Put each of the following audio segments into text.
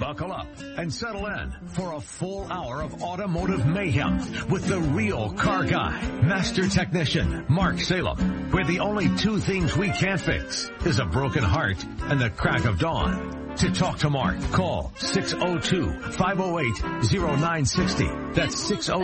Buckle up and settle in for a full hour of automotive mayhem with the real car guy, master technician, Mark Salem, where the only two things we can't fix is a broken heart and the crack of dawn. To talk to Mark, call 602-508-0960. That's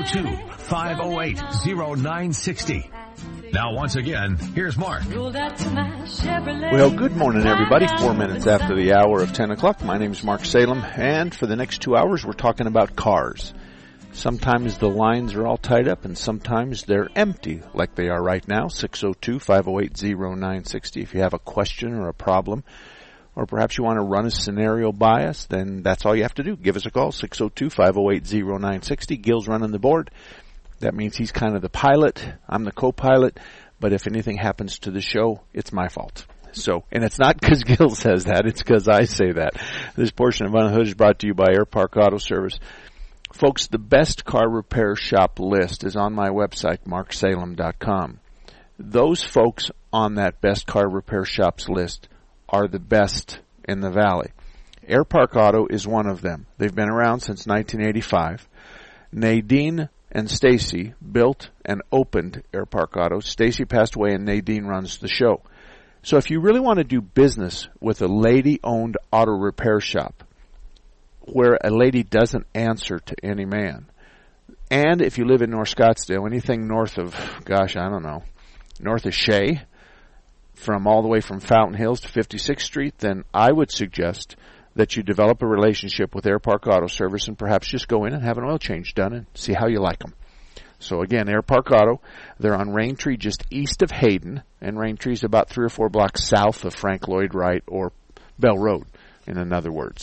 602-508-0960. Now, once again, here's Mark. Well, good morning, everybody. 4 minutes after the hour of 10 o'clock. My name is Mark Salem, and for the next 2 hours, we're talking about cars. Sometimes the lines are all tied up, and sometimes they're empty, like they are right now. 602-508-0960. If you have a question or a problem, or perhaps you want to run a scenario by us, then that's all you have to do. Give us a call, 602-508-0960. Gil's running the board. That means he's kind of the pilot. I'm the co-pilot. But if anything happens to the show, it's my fault. So, and it's not because Gil says that. It's because I say that. This portion of Unhood is brought to you by Air Park Auto Service. Folks, the best car repair shop list is on my website, marksalem.com. Those folks on that best car repair shops list are the best in the valley. Air Park Auto is one of them. They've been around since 1985. Nadine and Stacy built and opened Air Park Auto. Stacy passed away and Nadine runs the show. So if you really want to do business with a lady-owned auto repair shop where a lady doesn't answer to any man, and if you live in North Scottsdale, anything north of, north of Shea, from all the way from Fountain Hills to 56th Street, then I would suggest that you develop a relationship with Air Park Auto Service and perhaps just go in and have an oil change done and see how you like them. So again, Air Park Auto, they're on Raintree just east of Hayden, and Raintree is about 3 or 4 blocks south of Frank Lloyd Wright or Bell Road, in other words.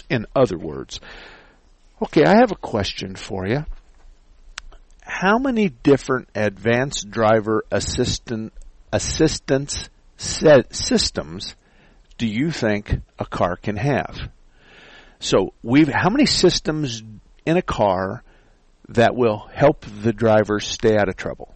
Okay, I have a question for you. How many different advanced driver assistance systems do you think a car can have? So how many systems in a car that will help the driver stay out of trouble?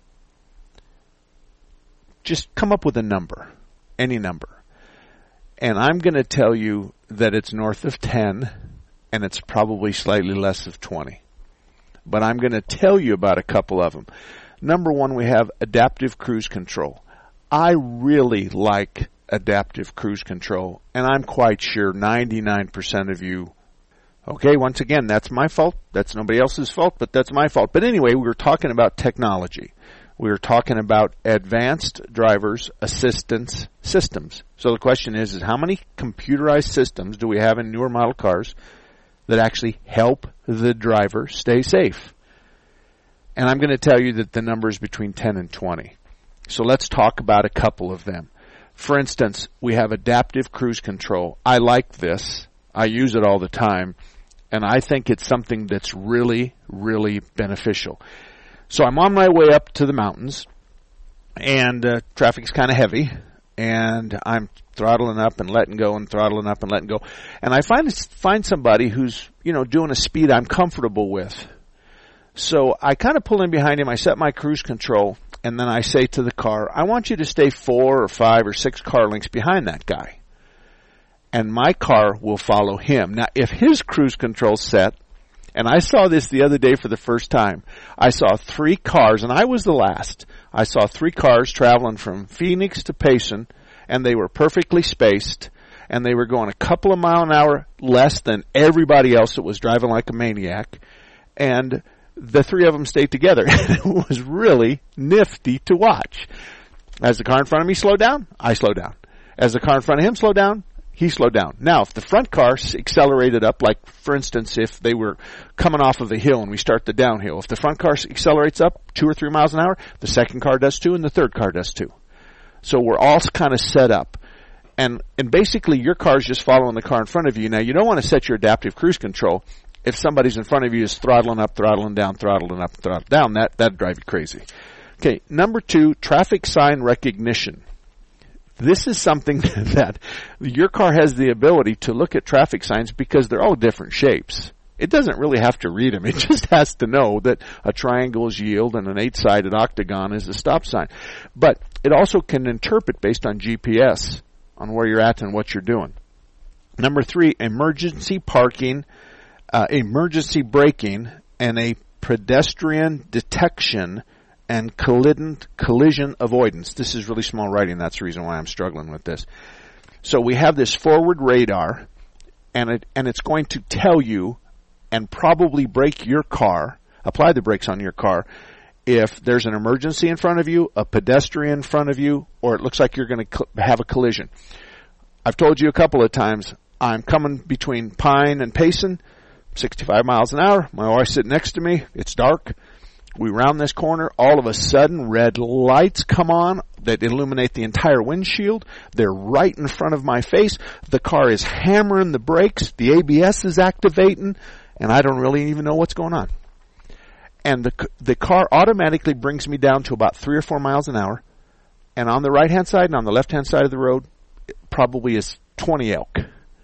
Just come up with a number, any number. And I'm going to tell you that it's north of 10, and it's probably slightly less of 20. But I'm going to tell you about a couple of them. Number one, we have adaptive cruise control. I really like adaptive cruise control, and I'm quite sure 99% of you, okay, once again, that's my fault. That's nobody else's fault, but that's my fault. But anyway, we were talking about technology. We were talking about advanced drivers assistance systems. So the question is how many computerized systems do we have in newer model cars that actually help the driver stay safe? And I'm going to tell you that the number is between 10 and 20. So let's talk about a couple of them. For instance, we have adaptive cruise control. I like this. I use it all the time. And I think it's something that's really, really beneficial. So I'm on my way up to the mountains, and traffic's kind of heavy, and I'm throttling up and letting go and throttling up and letting go. And I find somebody who's, doing a speed I'm comfortable with. So I kind of pull in behind him. I set my cruise control. And then I say to the car, I want you to stay 4 or 5 or 6 car lengths behind that guy. And my car will follow him. Now, if his cruise control's set, and I saw this the other day for the first time, I saw 3 cars, and I was the last. I saw 3 cars traveling from Phoenix to Payson, and they were perfectly spaced, and they were going a couple of miles an hour less than everybody else that was driving like a maniac. And the 3 of them stayed together. It was really nifty to watch. As the car in front of me slowed down, I slowed down. As the car in front of him slowed down, he slowed down. Now, if the front car accelerated up, like, for instance, if they were coming off of a hill and we start the downhill, if the front car accelerates up 2 or 3 miles an hour, the second car does too, and the third car does too. So we're all kind of set up. And basically, your car is just following the car in front of you. Now, you don't want to set your adaptive cruise control if somebody's in front of you is throttling up, throttling down, throttling up, throttling down. That'd drive you crazy. Okay, number 2, traffic sign recognition. This is something that your car has the ability to look at traffic signs because they're all different shapes. It doesn't really have to read them. It just has to know that a triangle is yield and an 8-sided octagon is a stop sign. But it also can interpret based on GPS on where you're at and what you're doing. Number 3, emergency parking, emergency braking, and a pedestrian detection and collision avoidance. This is really small writing. That's the reason why I'm struggling with this. So we have this forward radar, and it's going to tell you and probably brake your car, apply the brakes on your car, if there's an emergency in front of you, a pedestrian in front of you, or it looks like you're going to have a collision. I've told you a couple of times, I'm coming between Pine and Payson, 65 miles an hour. My wife's sitting next to me. It's dark. We round this corner. All of a sudden, red lights come on that illuminate the entire windshield. They're right in front of my face. The car is hammering the brakes. The ABS is activating, and I don't really even know what's going on. And the car automatically brings me down to about 3 or 4 miles an hour. And on the right-hand side and on the left-hand side of the road, it probably is 20 elk.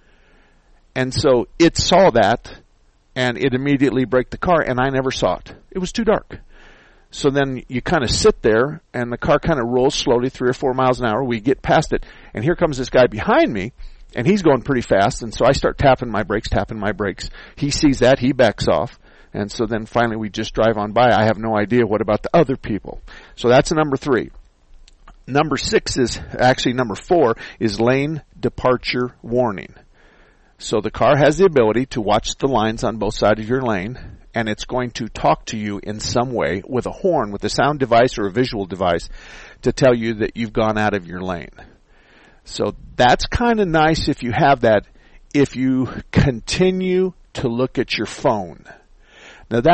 And so it saw that, and it immediately braked the car, and I never saw it. It was too dark. So then you kind of sit there, and the car kind of rolls slowly 3 or 4 miles an hour. We get past it, and here comes this guy behind me, and he's going pretty fast, and so I start tapping my brakes. He sees that, he backs off, and so then finally we just drive on by. I have no idea what about the other people. So that's number 3. Number 4 is lane departure warning. So the car has the ability to watch the lines on both sides of your lane, and it's going to talk to you in some way with a horn, with a sound device or a visual device to tell you that you've gone out of your lane. So that's kind of nice if you have that, if you continue to look at your phone. Now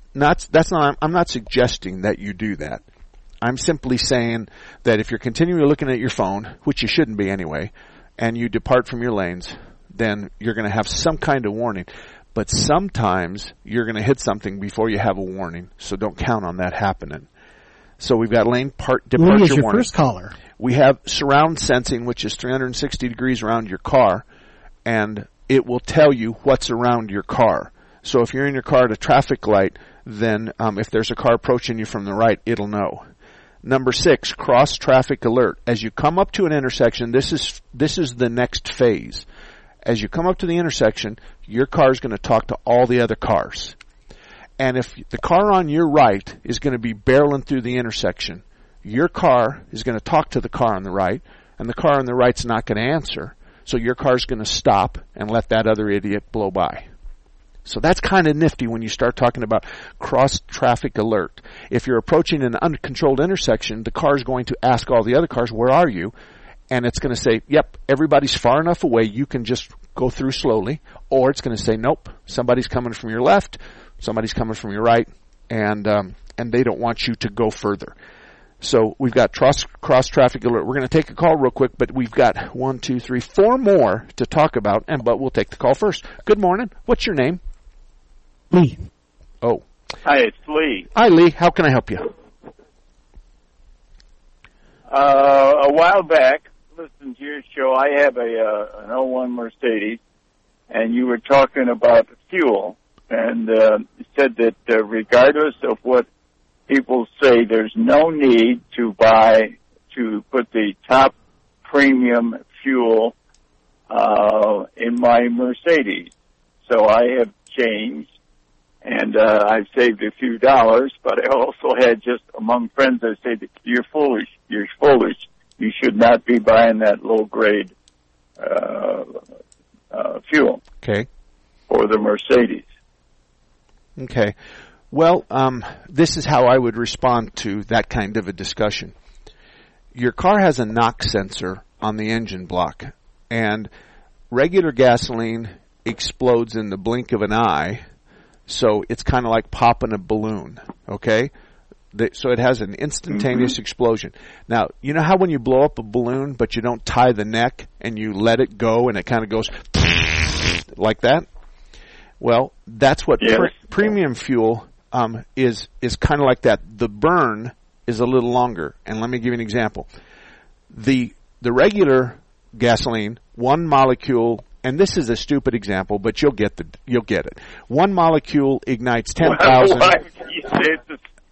I'm not suggesting that you do that. I'm simply saying that if you're continually looking at your phone, which you shouldn't be anyway, and you depart from your lanes, then you're going to have some kind of warning. But sometimes you're going to hit something before you have a warning, so don't count on that happening. So we've got lane departure warning. Who is your first caller? We have surround sensing, which is 360 degrees around your car, and it will tell you what's around your car. So if you're in your car at a traffic light, then if there's a car approaching you from the right, it'll know. Number 6, cross traffic alert. As you come up to an intersection, this is the next phase. As you come up to the intersection, your car is going to talk to all the other cars. And if the car on your right is going to be barreling through the intersection, your car is going to talk to the car on the right, and the car on the right's not going to answer. So your car's going to stop and let that other idiot blow by. So that's kind of nifty when you start talking about cross-traffic alert. If you're approaching an uncontrolled intersection, the car's going to ask all the other cars, where are you? And it's going to say, yep, everybody's far enough away, you can just go through slowly. Or it's going to say, nope, somebody's coming from your left, somebody's coming from your right, and they don't want you to go further. So we've got cross-traffic alert. We're going to take a call real quick, but we've got 1, 2, 3, 4 more to talk about, but we'll take the call first. Good morning. What's your name? Lee. Oh. Hi, it's Lee. Hi, Lee. How can I help you? A while back, listening to your show, I have an 01 Mercedes, and you were talking about fuel, and you said that regardless of what people say, there's no need to put the top premium fuel in my Mercedes. So I have changed, and I've saved a few dollars, but I also had just among friends that say that you're foolish. You should not be buying that low-grade fuel. Okay. For the Mercedes. Okay. Well, this is how I would respond to that kind of a discussion. Your car has a knock sensor on the engine block, and regular gasoline explodes in the blink of an eye, so it's kind of like popping a balloon, okay? So it has an instantaneous explosion. Now, you know how when you blow up a balloon, but you don't tie the neck, and you let it go, and it kind of goes like that? Well, that's what premium fuel is kind of like that. The burn is a little longer, and let me give you an example. The regular gasoline, one molecule, and this is a stupid example, but you'll get it. One molecule ignites 10,000.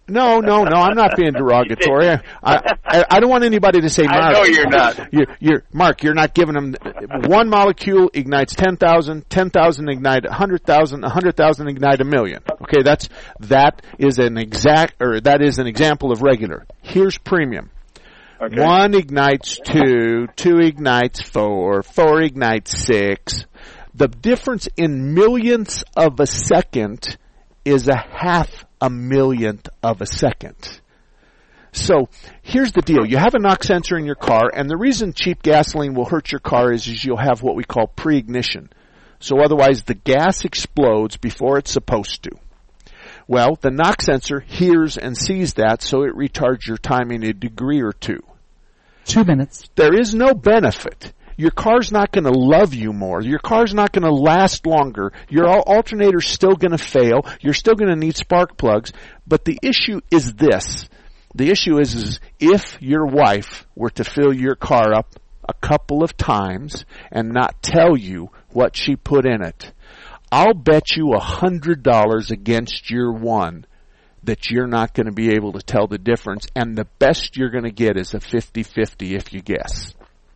No, I'm not being derogatory. I don't want anybody to say, Mark. I know you're not. Mark, you're not giving them one molecule ignites 10,000, 10,000 ignite 100,000, 100,000 ignite 1,000,000. Okay, that is an example of regular. Here's premium. Okay. 1 ignites 2, 2 ignites 4, 4 ignites 6. The difference in millionths of a second is a half a millionth of a second. So here's the deal. You have a knock sensor in your car, and the reason cheap gasoline will hurt your car is you'll have what we call pre-ignition. So otherwise the gas explodes before it's supposed to. Well, the knock sensor hears and sees that, so it retards your timing a degree or two. 2 minutes. There is no benefit. Your car's not going to love you more. Your car's not going to last longer. Your alternator's still going to fail. You're still going to need spark plugs. But the issue is this. The issue is if your wife were to fill your car up a couple of times and not tell you what she put in it, I'll bet you $100 against your one that you're not going to be able to tell the difference. And the best you're going to get is a 50-50 if you guess.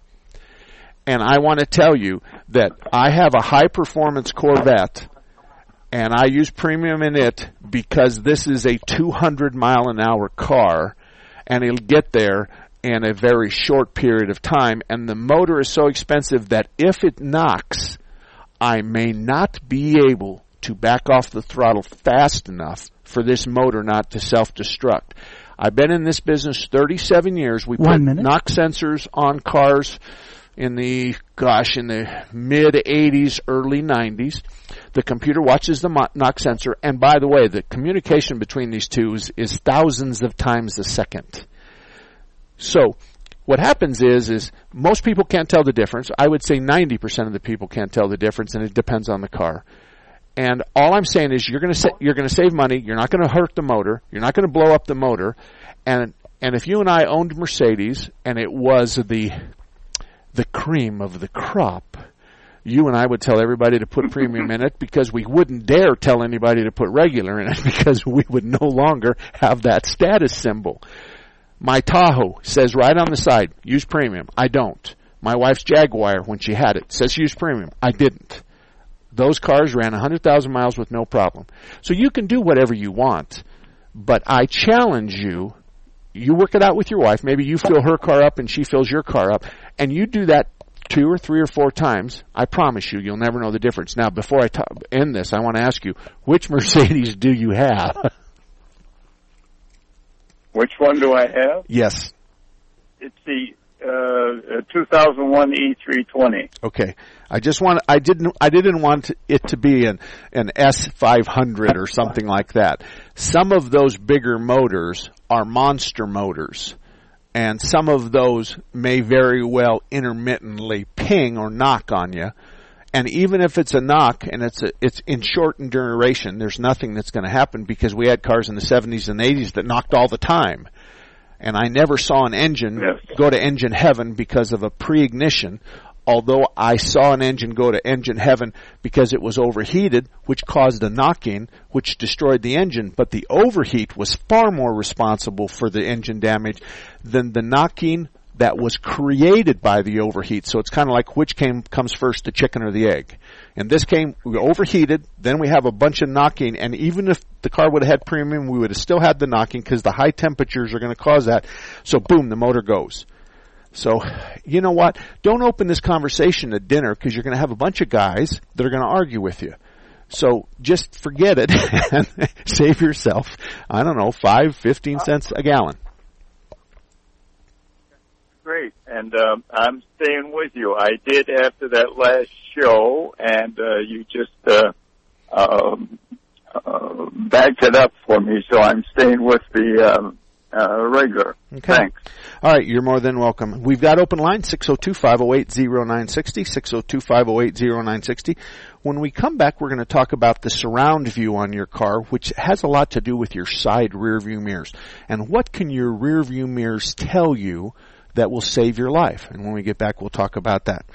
And I want to tell you that I have a high-performance Corvette, and I use premium in it because this is a 200-mile-an-hour car, and it'll get there in a very short period of time. And the motor is so expensive that if it knocks, I may not be able to back off the throttle fast enough for this motor not to self-destruct. I've been in this business 37 years. We put knock sensors on cars in the mid-'80s, early '90s. The computer watches the knock sensor, and by the way, the communication between these two is thousands of times a second. So what happens is most people can't tell the difference. I would say 90% of the people can't tell the difference, and it depends on the car. And all I'm saying is you're going to save money. You're not going to hurt the motor. You're not going to blow up the motor. And if you and I owned Mercedes, and it was the cream of the crop, you and I would tell everybody to put premium in it because we wouldn't dare tell anybody to put regular in it because we would no longer have that status symbol. My Tahoe says right on the side, use premium. I don't. My wife's Jaguar, when she had it, says use premium. I didn't. Those cars ran 100,000 miles with no problem. So you can do whatever you want, but I challenge you. You work it out with your wife. Maybe you fill her car up and she fills your car up. And you do that 2 or 3 or 4 times. I promise you'll never know the difference. Now, before I end this, I want to ask you, which Mercedes do you have? Which one do I have? Yes. It's the 2001 E320. Okay. I didn't want it to be an S500 or something like that. Some of those bigger motors are monster motors, and some of those may very well intermittently ping or knock on you. And even if it's a knock and it's in shortened duration, there's nothing that's going to happen because we had cars in the 70s and 80s that knocked all the time. And I never saw an engine go to engine heaven because of a pre-ignition, although I saw an engine go to engine heaven because it was overheated, which caused a knocking, which destroyed the engine. But the overheat was far more responsible for the engine damage than the knocking that was created by the overheat. So it's kind of like which comes first, the chicken or the egg. And this we overheated, then we have a bunch of knocking, and even if the car would have had premium, we would have still had the knocking because the high temperatures are going to cause that. So boom, the motor goes. So, you know what? Don't open this conversation at dinner because you're going to have a bunch of guys that are going to argue with you. So just forget it and save yourself, 15 cents a gallon. Great, and I'm staying with you. I did after that last show, and you just backed it up for me, so I'm staying with the regular. Okay. Thanks. All right, you're more than welcome. We've got open line, 602-508-0960, 602-508-0960. When we come back, we're going to talk about the surround view on your car, which has a lot to do with your side rear view mirrors. And what can your rear view mirrors tell you that will save your life? And when we get back, we'll talk about that.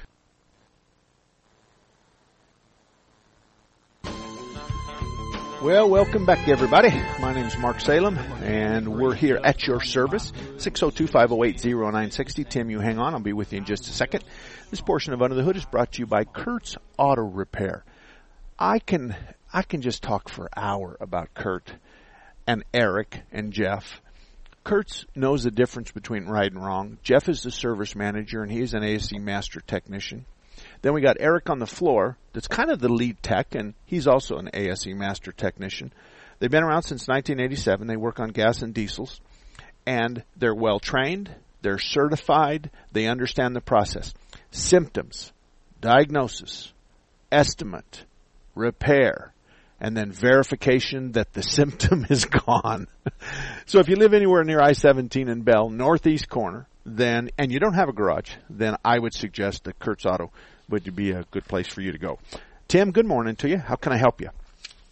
Well, welcome back, everybody. My name is Mark Salem, and we're here at your service, 602-508-0960. Tim, you hang on. I'll be with you in just a second. This portion of Under the Hood is brought to you by Kurt's Auto Repair. I can just talk for an hour about Kurt and Eric and Jeff. Kurt knows the difference between right and wrong. Jeff is the service manager, and he's an ASE master technician. Then we got Eric on the floor that's kind of the lead tech, and he's also an ASE master technician. They've been around since 1987. They work on gas and diesels, and they're well-trained. They're certified. They understand the process. Symptoms, diagnosis, estimate, repair, and then verification that the symptom is gone. So if you live anywhere near I-17 in Bell, northeast corner, then, and you don't have a garage, then I would suggest that Kurt's Auto would be a good place for you to go. Tim, good morning to you. How can I help you?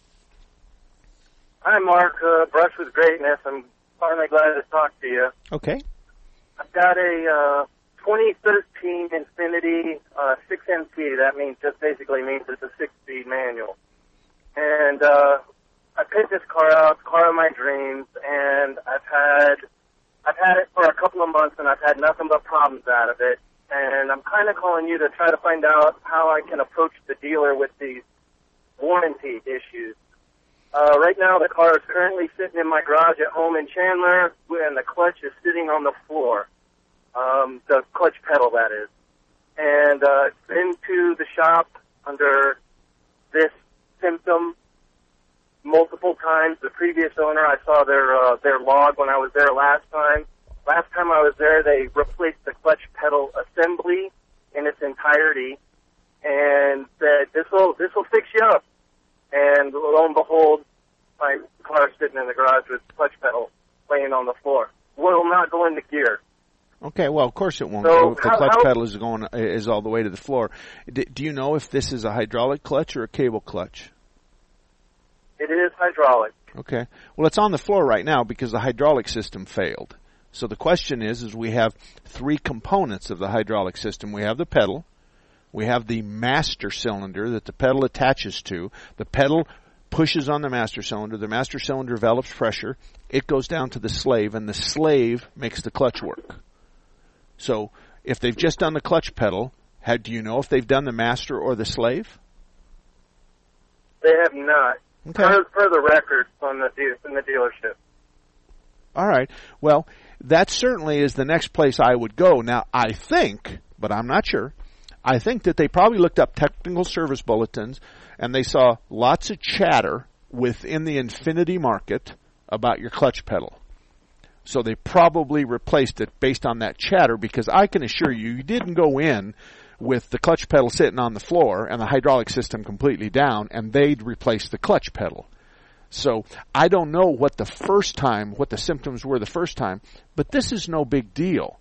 Hi, Mark. Brush with Greatness. I'm finally glad to talk to you. Okay. I've got a 2013 Infiniti 6NT. That just basically means it's a 6-speed manual. And I picked this car out, car of my dreams, and I've had it for a couple of months, and I've had nothing but problems out of it. And I'm kind of calling you to try to find out how I can approach the dealer with these warranty issues. Right now, the car is currently sitting in my garage at home in Chandler, and the clutch is sitting on the floor. The clutch pedal, that is. And it's been to the shop under this symptom multiple times. The previous owner, I saw their log when I was there last time. Last time I was there, they replaced the clutch pedal assembly in its entirety, and said this will fix you up. And lo and behold, my car sitting in the garage with the clutch pedal laying on the floor. Will not go into gear. Okay, well, of course it won't go if the clutch pedal is all the way to the floor. Do you know if this is a hydraulic clutch or a cable clutch? It is hydraulic. Okay. Well, it's on the floor right now because the hydraulic system failed. So the question is we have three components of the hydraulic system. We have the pedal. We have the master cylinder that the pedal attaches to. The pedal pushes on the master cylinder. The master cylinder develops pressure. It goes down to the slave, and the slave makes the clutch work. So if they've just done the clutch pedal, do you know if they've done the master or the slave? They have not. Okay. Per the records from the dealership. All right. Well, that certainly is the next place I would go. Now, I think, but I'm not sure, I think that they probably looked up technical service bulletins and they saw lots of chatter within the Infiniti market about your clutch pedal. So they probably replaced it based on that chatter, because I can assure you, you didn't go in with the clutch pedal sitting on the floor and the hydraulic system completely down and they'd replace the clutch pedal. So I don't know what the symptoms were the first time, but this is no big deal.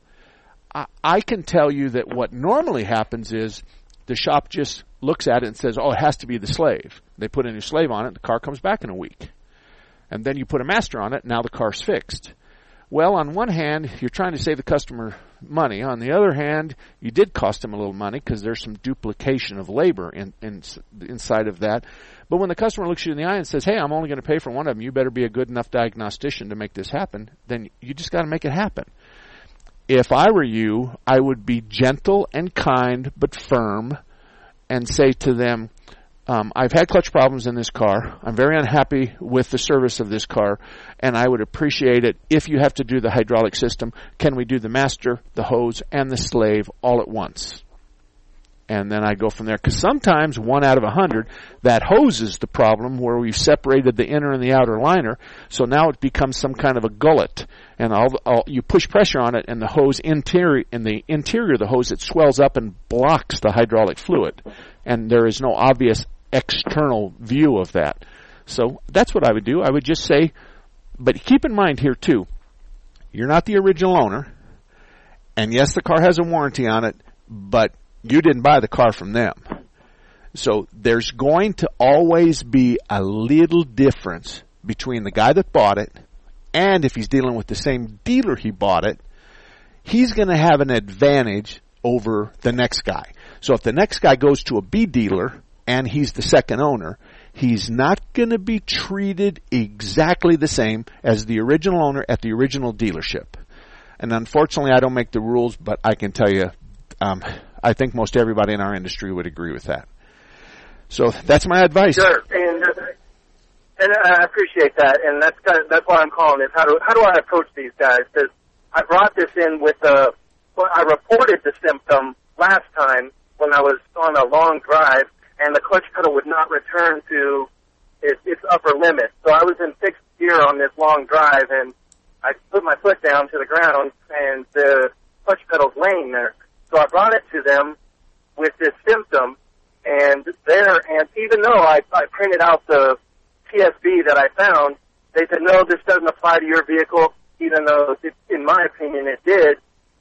I can tell you that what normally happens is the shop just looks at it and says, oh, it has to be the slave. They put a new slave on it, the car comes back in a week. And then you put a master on it, now the car's fixed. Well, on one hand, you're trying to save the customer money. On the other hand, you did cost them a little money because there's some duplication of labor inside of that. But when the customer looks you in the eye and says, hey, I'm only going to pay for one of them, you better be a good enough diagnostician to make this happen, then you just got to make it happen. If I were you, I would be gentle and kind but firm and say to them, I've had clutch problems in this car. I'm very unhappy with the service of this car, and I would appreciate it if you have to do the hydraulic system. Can we do the master, the hose, and the slave all at once? And then I go from there, because sometimes 1 out of 100, that hose is the problem where we've separated the inner and the outer liner, so now it becomes some kind of a gullet, and you push pressure on it, and the hose interior, in the interior of the hose, it swells up and blocks the hydraulic fluid, and there is no obvious external view of that. So that's what I would do. I would just say, but keep in mind here too, you're not the original owner, and yes, the car has a warranty on it, but you didn't buy the car from them. So there's going to always be a little difference between the guy that bought it, and if he's dealing with the same dealer he bought it, he's going to have an advantage over the next guy. So if the next guy goes to a B dealer and he's the second owner, he's not going to be treated exactly the same as the original owner at the original dealership. And unfortunately, I don't make the rules, but I can tell you, I think most everybody in our industry would agree with that. So that's my advice. Sure, and I appreciate that, and that's why I'm calling this. How do I approach these guys? Because I brought this in with I reported the symptom last time when I was on a long drive, and the clutch pedal would not return to its upper limit. So I was in fixed gear on this long drive, and I put my foot down to the ground, and the clutch pedal's laying there. So I brought it to them with this symptom, and even though I printed out the TSB that I found, they said, no, this doesn't apply to your vehicle, even though, in my opinion, it did.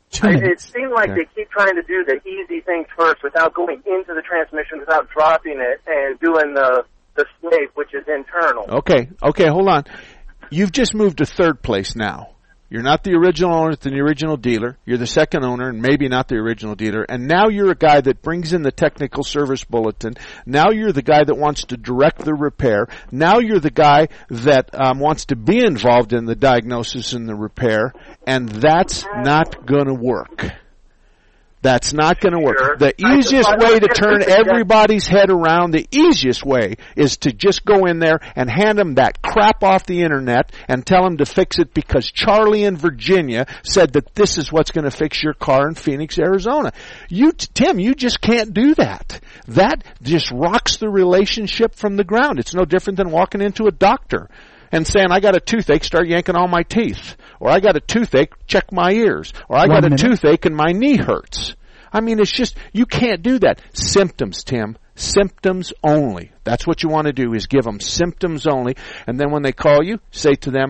It seemed like they keep trying to do the easy things first without going into the transmission, without dropping it, and doing the slave, which is internal. Okay, hold on. You've just moved to third place now. You're not the original owner, it's the original dealer. You're the second owner, and maybe not the original dealer. And now you're a guy that brings in the technical service bulletin. Now you're the guy that wants to direct the repair. Now you're the guy that wants to be involved in the diagnosis and the repair. And that's not going to work. That's not going to work. Sure. The easiest way to turn everybody's head around, the easiest way is to just go in there and hand them that crap off the internet and tell them to fix it because Charlie in Virginia said that this is what's going to fix your car in Phoenix, Arizona. Tim, you just can't do that. That just rocks the relationship from the ground. It's no different than walking into a doctor and saying, I got a toothache, start yanking all my teeth. Or I got a toothache, check my ears. Or I got a toothache and my knee hurts. I mean, it's just, you can't do that. Symptoms, Tim. Symptoms only. That's what you want to do, is give them symptoms only. And then when they call you, say to them,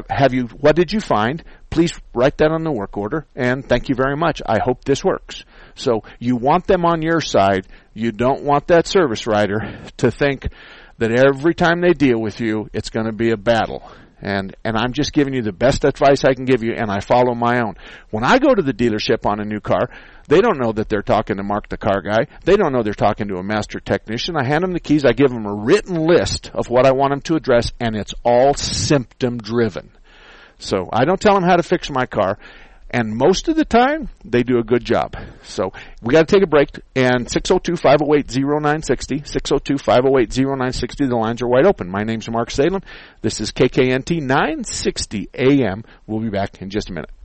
what did you find? Please write that on the work order. And thank you very much. I hope this works. So you want them on your side. You don't want that service writer to think that every time they deal with you, it's going to be a battle. And I'm just giving you the best advice I can give you, and I follow my own. When I go to the dealership on a new car, they don't know that they're talking to Mark the car guy. They don't know they're talking to a master technician. I hand them the keys. I give them a written list of what I want them to address, and it's all symptom driven. So I don't tell them how to fix my car. And most of the time, they do a good job. So we got to take a break. And 602-508-0960, 602-508-0960. The lines are wide open. My name's Mark Salem. This is KKNT 960 AM. We'll be back in just a minute.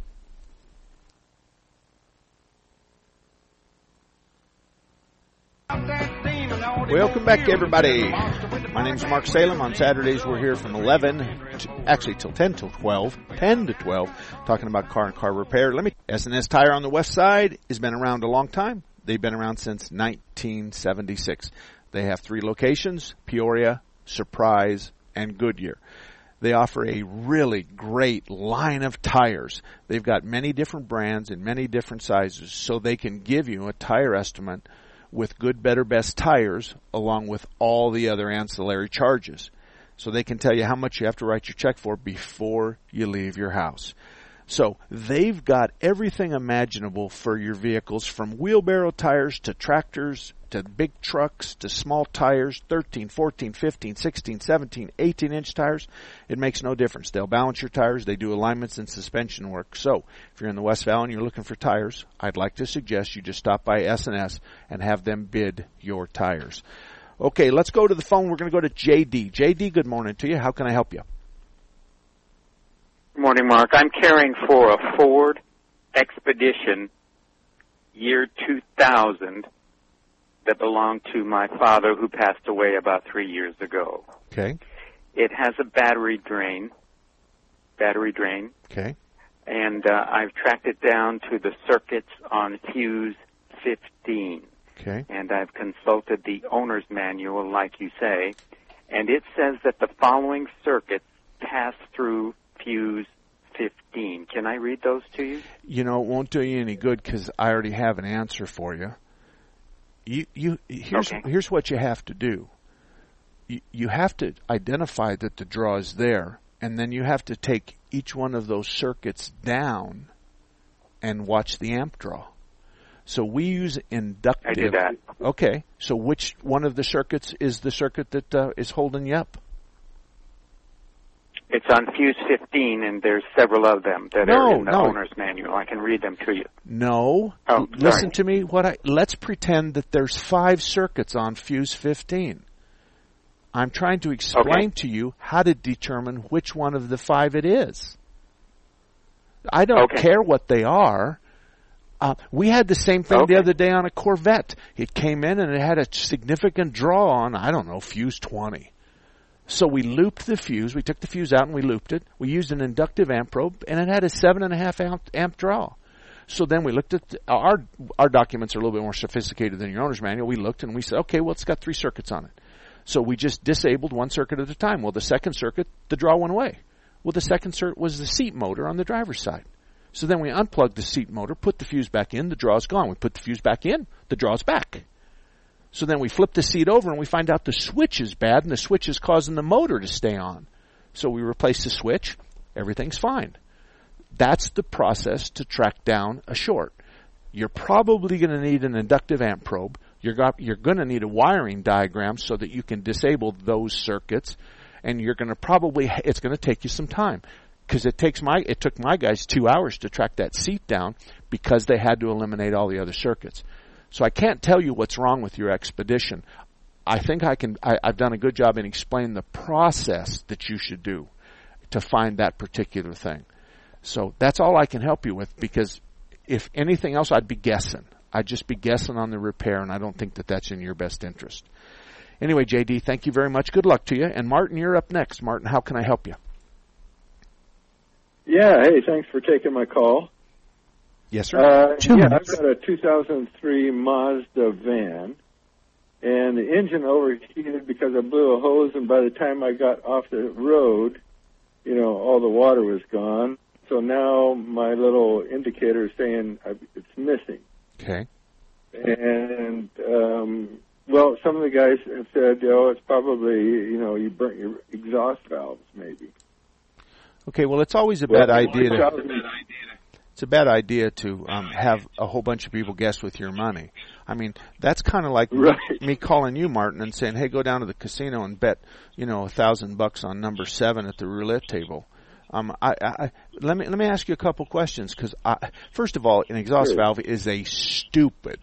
Welcome back, everybody. My name's Mark Salem. On Saturdays, we're here from 11, till 10 till 12, 10 to 12, talking about car and car repair. S&S Tire on the west side has been around a long time. They've been around since 1976. They have 3 locations, Peoria, Surprise, and Goodyear. They offer a really great line of tires. They've got many different brands and many different sizes, so they can give you a tire estimate with good, better, best tires, along with all the other ancillary charges. So they can tell you how much you have to write your check for before you leave your house. So they've got everything imaginable for your vehicles, from wheelbarrow tires to tractors to big trucks to small tires, 13, 14, 15, 16, 17, 18-inch tires. It makes no difference. They'll balance your tires. They do alignments and suspension work. So if you're in the West Valley and you're looking for tires, I'd like to suggest you just stop by S&S and have them bid your tires. Okay, let's go to the phone. We're going to go to J.D. J.D., good morning to you. How can I help you? Good morning, Mark. I'm caring for a Ford Expedition year 2000 that belonged to my father, who passed away about 3 years ago. Okay. It has a battery drain. Okay. And I've tracked it down to the circuits on fuse 15. Okay. And I've consulted the owner's manual, like you say, and it says that the following circuits pass through fuse 15. Can I read those to you? You know, it won't do you any good because I already have an answer for you. Here's what you have to do. You have to identify that the draw is there, and then you have to take each one of those circuits down and watch the amp draw. So we use inductive. I did that. Okay. So which one of the circuits is the circuit that is holding you up? It's on fuse 15, and there's several of them that are in the owner's manual. I can read them to you. No. Oh, listen to me. Let's pretend that there's 5 circuits on fuse 15. I'm trying to explain to you how to determine which one of the 5 it is. I don't care what they are. We had the same thing the other day on a Corvette. It came in and it had a significant draw on, I don't know, fuse 20. So we looped the fuse. We took the fuse out and we looped it. We used an inductive amp probe, and it had a 7.5 amp draw. So then we looked at our documents are a little bit more sophisticated than your owner's manual. We looked and we said, okay, well, it's got 3 circuits on it. So we just disabled one circuit at a time. Well, the second circuit, the draw went away. Well, the second circuit was the seat motor on the driver's side. So then we unplugged the seat motor, put the fuse back in, the draw's gone. We put the fuse back in, the draw's back. So then we flip the seat over and we find out the switch is bad and the switch is causing the motor to stay on. So we replace the switch, everything's fine. That's the process to track down a short. You're probably going to need an inductive amp probe. You're going to need a wiring diagram so that you can disable those circuits, and you're going to it's going to take you some time. Because it took my guys 2 hours to track that seat down because they had to eliminate all the other circuits. So I can't tell you what's wrong with your Expedition. I think I've done a good job in explaining the process that you should do to find that particular thing. So that's all I can help you with, because if anything else, I'd be guessing. I'd just be guessing on the repair, and I don't think that that's in your best interest. Anyway, JD, thank you very much. Good luck to you. And Martin, you're up next. Martin, how can I help you? Yeah, hey, thanks for taking my call. Yes, sir. I've got a 2003 Mazda van, and the engine overheated because I blew a hose, and by the time I got off the road, all the water was gone. So now my little indicator is saying it's missing. Okay. And, some of the guys have said, it's probably, you burnt your exhaust valves, maybe. Okay, well, it's always a bad idea it's a bad idea to have a whole bunch of people guess with your money. I mean, that's kind of like me calling you, Martin, and saying, "Hey, go down to the casino and bet, $1,000 on number 7 at the roulette table." Let me ask you a couple questions, because first of all, an exhaust valve is a stupid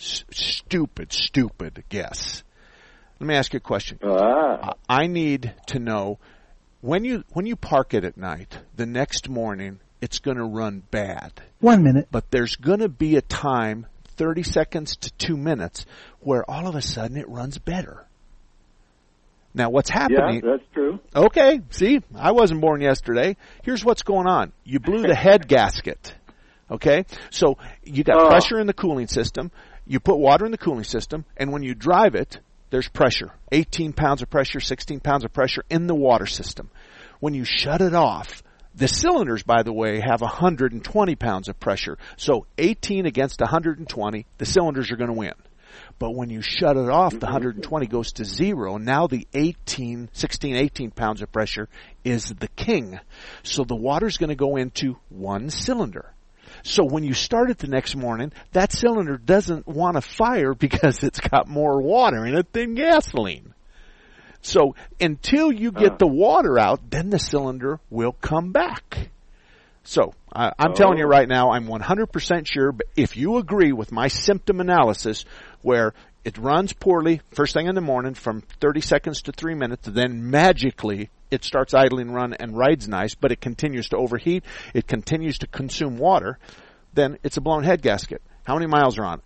guess. Let me ask you a question. I need to know when you park it at night, the next morning it's going to run bad. 1 minute. But there's going to be a time, 30 seconds to 2 minutes, where all of a sudden it runs better. Now, what's happening? Yeah, that's true. Okay, see, I wasn't born yesterday. Here's what's going on. You blew the head gasket. Okay? So you got pressure in the cooling system. You put water in the cooling system, and when you drive it, there's pressure. 18 pounds of pressure, 16 pounds of pressure in the water system. When you shut it off, the cylinders, by the way, have 120 pounds of pressure. So 18 against 120, the cylinders are going to win. But when you shut it off, the 120 goes to 0. Now the 18 pounds of pressure is the king. So the water's going to go into one cylinder. So when you start it the next morning, that cylinder doesn't want to fire because it's got more water in it than gasoline. So until you get the water out, then the cylinder will come back. So I'm telling you right now, I'm 100% sure, but if you agree with my symptom analysis where it runs poorly first thing in the morning from 30 seconds to 3 minutes, then magically it starts idling run and rides nice, but it continues to overheat, it continues to consume water, then it's a blown head gasket. How many miles are on it?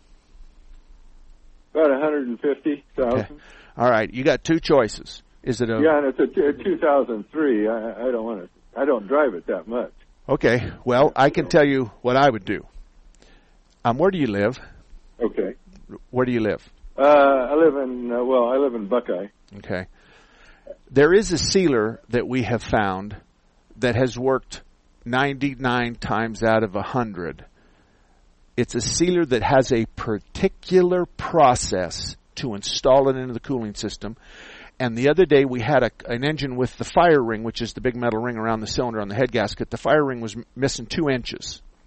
About 150,000. Okay. All right, you got 2 choices. Is it a... Yeah, and it's a 2003. I don't drive it that much. Okay, well, I can tell you what I would do. Where do you live? Okay. Where do you live? I live in Buckeye. Okay. There is a sealer that we have found that has worked 99 times out of 100. It's a sealer that has a particular process to install it into the cooling system. And the other day we had an engine with the fire ring, which is the big metal ring around the cylinder on the head gasket. The fire ring was missing 2 inches.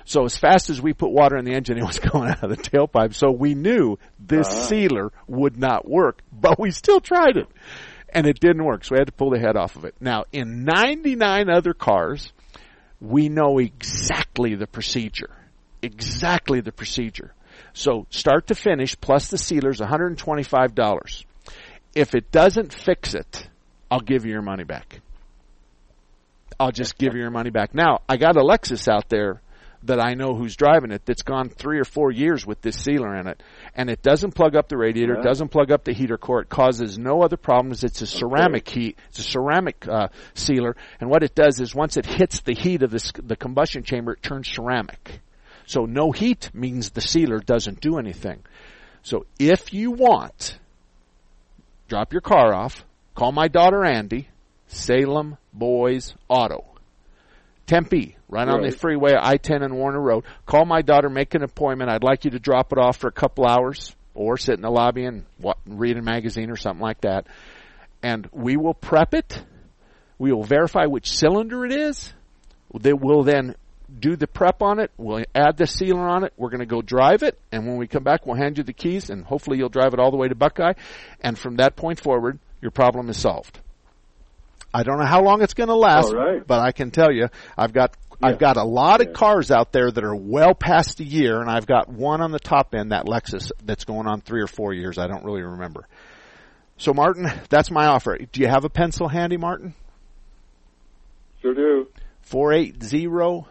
So as fast as we put water in the engine, it was going out of the tailpipe. So we knew this sealer would not work, but we still tried it. And it didn't work, so we had to pull the head off of it. Now, in 99 other cars, we know exactly the procedure. Exactly the procedure. So start to finish, plus the sealer's $125. If it doesn't fix it, I'll give you your money back. I'll just give you your money back. Now, I got a Lexus out there that I know who's driving it that's gone 3 or 4 years with this sealer in it, and it doesn't plug up the radiator, it doesn't plug up the heater core, it causes no other problems. It's a ceramic it's a ceramic sealer, and what it does is once it hits the heat of the combustion chamber, it turns ceramic. So no heat means the sealer doesn't do anything. So if you want, drop your car off, call my daughter Andy, Salem Boys Auto. Tempe, right on the freeway, I-10 and Warner Road. Call my daughter, make an appointment. I'd like you to drop it off for a couple hours or sit in the lobby and read a magazine or something like that. And we will prep it. We will verify which cylinder it is. We'll then do the prep on it. We'll add the sealer on it. We're going to go drive it. And when we come back, we'll hand you the keys, and hopefully you'll drive it all the way to Buckeye. And from that point forward, your problem is solved. I don't know how long it's going to last, but I can tell you, I've got a lot of cars out there that are well past a year, and I've got one on the top end, that Lexus, that's going on 3 or 4 years. I don't really remember. So, Martin, that's my offer. Do you have a pencil handy, Martin? Sure do. 480-598-1234.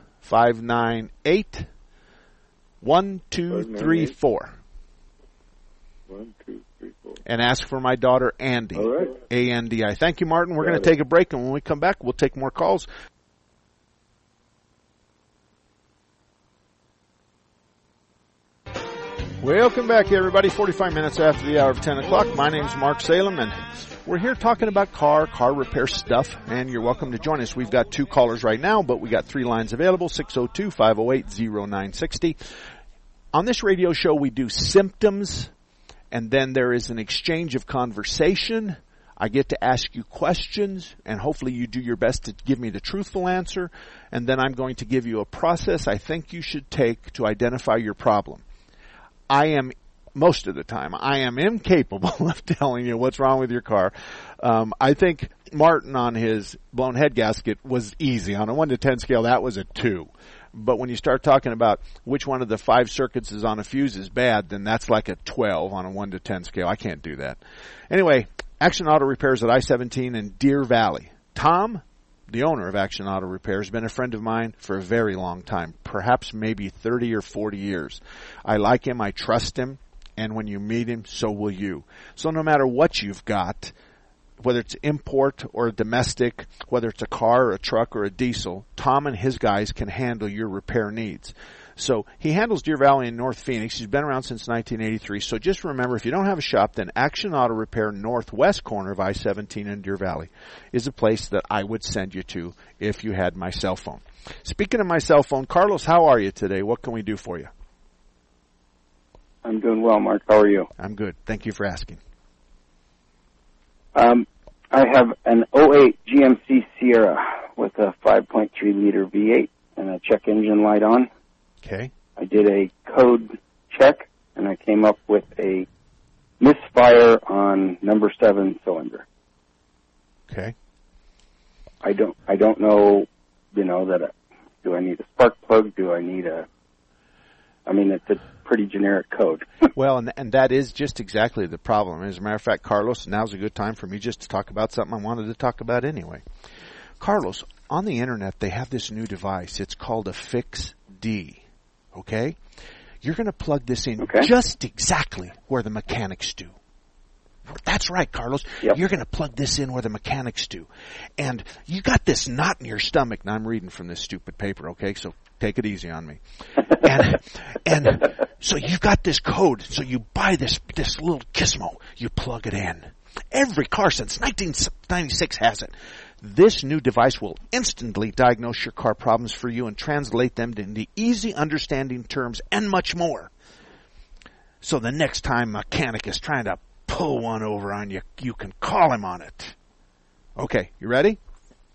1, 2, 3, 4. And ask for my daughter, Andy. All right. A-N-D-I. Thank you, Martin. We're going to take a break, and when we come back, we'll take more calls. Welcome back, everybody. 45 minutes after the hour of 10 o'clock. My name's Mark Salem, and we're here talking about car repair stuff, and you're welcome to join us. We've got 2 callers right now, but we got 3 lines available, 602-508-0960. On this radio show, we do symptoms, and then there is an exchange of conversation. I get to ask you questions, and hopefully you do your best to give me the truthful answer, and then I'm going to give you a process I think you should take to identify your problem. Most of the time, I am incapable of telling you what's wrong with your car. I think Martin on his blown head gasket was easy. On a 1 to 10 scale, that was a 2. But when you start talking about which one of the 5 circuits is on a fuse is bad, then that's like a 12 on a 1 to 10 scale. I can't do that. Anyway, Action Auto Repairs at I-17 in Deer Valley. Tom, the owner of Action Auto Repair, has been a friend of mine for a very long time, perhaps maybe 30 or 40 years. I like him. I trust him. And when you meet him, so will you. So no matter what you've got, whether it's import or domestic, whether it's a car or a truck or a diesel, Tom and his guys can handle your repair needs. So he handles Deer Valley and North Phoenix. He's been around since 1983. So just remember, if you don't have a shop, then Action Auto Repair northwest corner of I-17 in Deer Valley is a place that I would send you to if you had my cell phone. Speaking of my cell phone, Carlos, how are you today? What can we do for you? I'm doing well, Mark. How are you? I'm good. Thank you for asking. I have an 08 GMC Sierra with a 5.3 liter V8 and a check engine light on. Okay. I did a code check and I came up with a misfire on number 7 cylinder. Okay. I don't know, do I need a spark plug? It's a pretty generic code. Well, and that is just exactly the problem. As a matter of fact, Carlos, now's a good time for me just to talk about something I wanted to talk about anyway. Carlos, on the internet, they have this new device. It's called a Fix-D. Okay? You're going to plug this in just exactly where the mechanics do. That's right, Carlos. Yep. You're going to plug this in where the mechanics do. And you got this knot in your stomach. Now, I'm reading from this stupid paper, okay? So take it easy on me. And so you've got this code. So you buy this little gizmo. You plug it in. Every car since 1996 has it. This new device will instantly diagnose your car problems for you and translate them into easy understanding terms and much more. So the next time a mechanic is trying to pull one over on you, you can call him on it. Okay, you ready?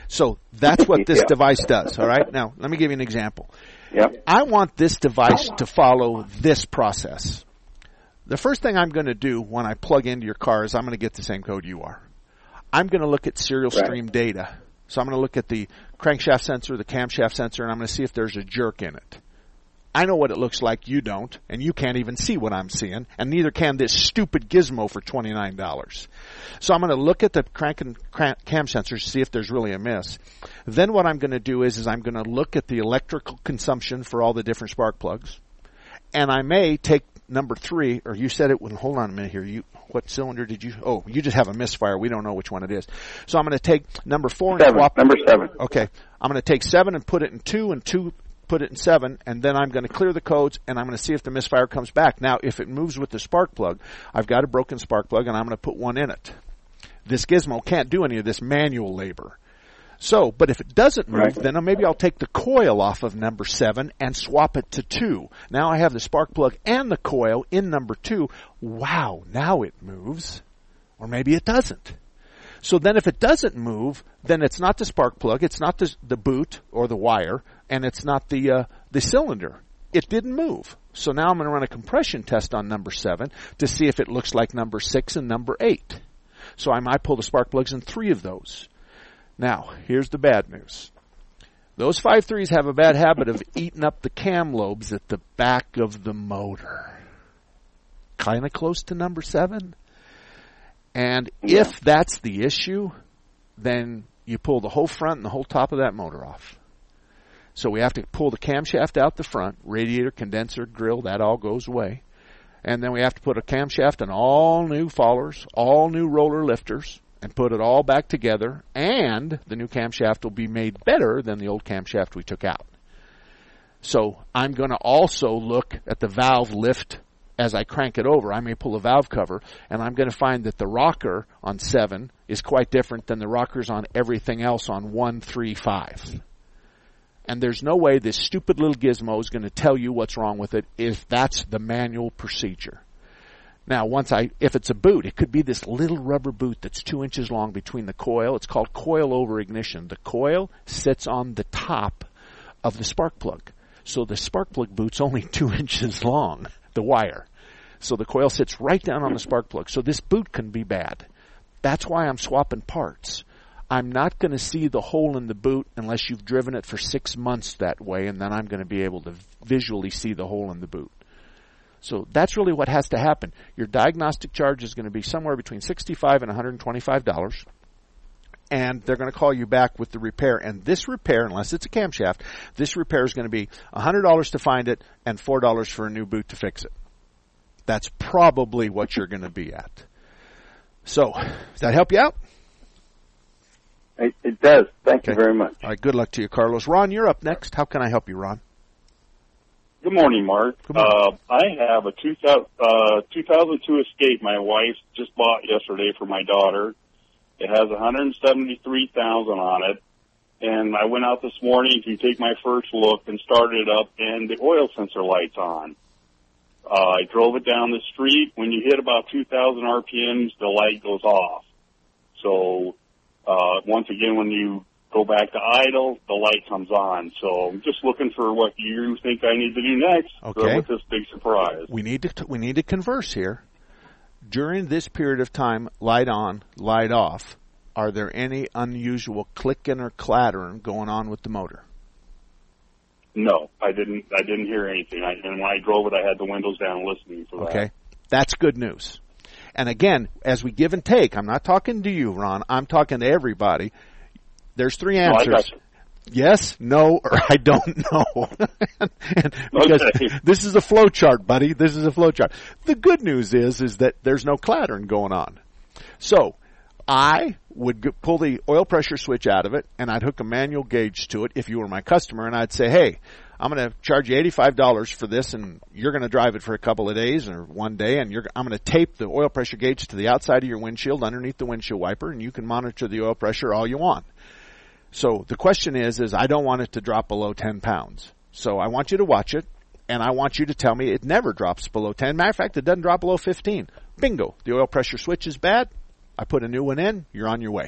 So that's what this device does, all right? Now, let me give you an example. Yep. I want this device to follow this process. The first thing I'm going to do when I plug into your car is I'm going to get the same code you are. I'm going to look at serial stream data. So I'm going to look at the crankshaft sensor, the camshaft sensor, and I'm going to see if there's a jerk in it. I know what it looks like, you don't, and you can't even see what I'm seeing, and neither can this stupid gizmo for $29. So I'm going to look at the crank and cam sensors to see if there's really a miss. Then what I'm going to do is I'm going to look at the electrical consumption for all the different spark plugs, and I may take number 3, or you said it, hold on a minute here, what cylinder did you, you just have a misfire, we don't know which one it is. So I'm going to take number 4 and swap. Number 7. Okay, I'm going to take 7 and put it in 2, and 2 put it in 7, and then I'm going to clear the codes, and I'm going to see if the misfire comes back. Now, if it moves with the spark plug, I've got a broken spark plug, and I'm going to put one in it. This gizmo can't do any of this manual labor. So, but if it doesn't move, then maybe I'll take the coil off of number 7 and swap it to 2. Now I have the spark plug and the coil in number 2. Wow, now it moves. Or maybe it doesn't. So then if it doesn't move, then it's not the spark plug, it's not the boot or the wire, and it's not the cylinder. It didn't move. So now I'm going to run a compression test on number 7 to see if it looks like number 6 and number 8. So I might pull the spark plugs in 3 of those. Now, here's the bad news. Those 5.3s have a bad habit of eating up the cam lobes at the back of the motor. Kind of close to number 7. And if that's the issue, then you pull the whole front and the whole top of that motor off. So we have to pull the camshaft out the front, radiator, condenser, grill, that all goes away. And then we have to put a camshaft and all new fallers, all new roller lifters, and put it all back together. And the new camshaft will be made better than the old camshaft we took out. So I'm going to also look at the valve lift as I crank it over. I may pull a valve cover, and I'm going to find that the rocker on 7 is quite different than the rockers on everything else on 1, 3, 5. And there's no way this stupid little gizmo is going to tell you what's wrong with it if that's the manual procedure. Now, if it's a boot, it could be this little rubber boot that's 2 inches long between the coil. It's called coil over ignition. The coil sits on the top of the spark plug. So the spark plug boot's only 2 inches long, the wire. So the coil sits right down on the spark plug. So this boot can be bad. That's why I'm swapping parts. I'm not going to see the hole in the boot unless you've driven it for 6 months that way, and then I'm going to be able to visually see the hole in the boot. So that's really what has to happen. Your diagnostic charge is going to be somewhere between $65 and $125, and they're going to call you back with the repair. And this repair, unless it's a camshaft, this repair is going to be $100 to find it and $4 for a new boot to fix it. That's probably what you're going to be at. So, does that help you out? It does. Thank you very much. All right, good luck to you, Carlos. Ron, you're up next. How can I help you, Ron? Good morning, Mark. Good morning. I have a 2002 Escape my wife just bought yesterday for my daughter. It has 173,000 on it. And I went out this morning to take my first look and started it up, and the oil sensor light's on. I drove it down the street. When you hit about 2,000 RPMs, the light goes off. So, once again, when you go back to idle, the light comes on. So I'm just looking for what you think I need to do next with this big surprise. We need to converse here. During this period of time, light on, light off, are there any unusual clicking or clattering going on with the motor? No, I didn't hear anything. And when I drove it, I had the windows down listening for that. Okay, that's good news. And again, as we give and take, I'm not talking to you, Ron. I'm talking to everybody. There's 3 answers. No, I got you. Yes, no, or I don't know. Because this is a flow chart, buddy. This is a flow chart. The good news is that there's no clattering going on. So I would pull the oil pressure switch out of it, and I'd hook a manual gauge to it if you were my customer, and I'd say, hey, I'm going to charge you $85 for this, and you're going to drive it for a couple of days or one day, and I'm going to tape the oil pressure gauge to the outside of your windshield underneath the windshield wiper, and you can monitor the oil pressure all you want. So the question is I don't want it to drop below 10 pounds. So I want you to watch it, and I want you to tell me it never drops below 10. Matter of fact, it doesn't drop below 15. Bingo. The oil pressure switch is bad. I put a new one in. You're on your way.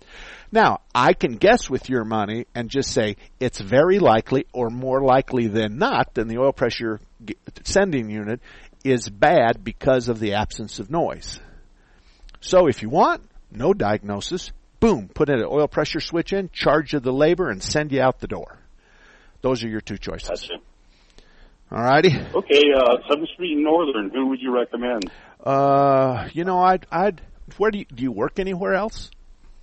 Now, I can guess with your money and just say it's very likely or more likely than not than the oil pressure sending unit is bad because of the absence of noise. So if you want, no diagnosis, boom, put in an oil pressure switch in, charge you the labor, and send you out the door. Those are your two choices. Gotcha. All righty. Okay, 7th Street Northern, who would you recommend? I'd where do you work anywhere else?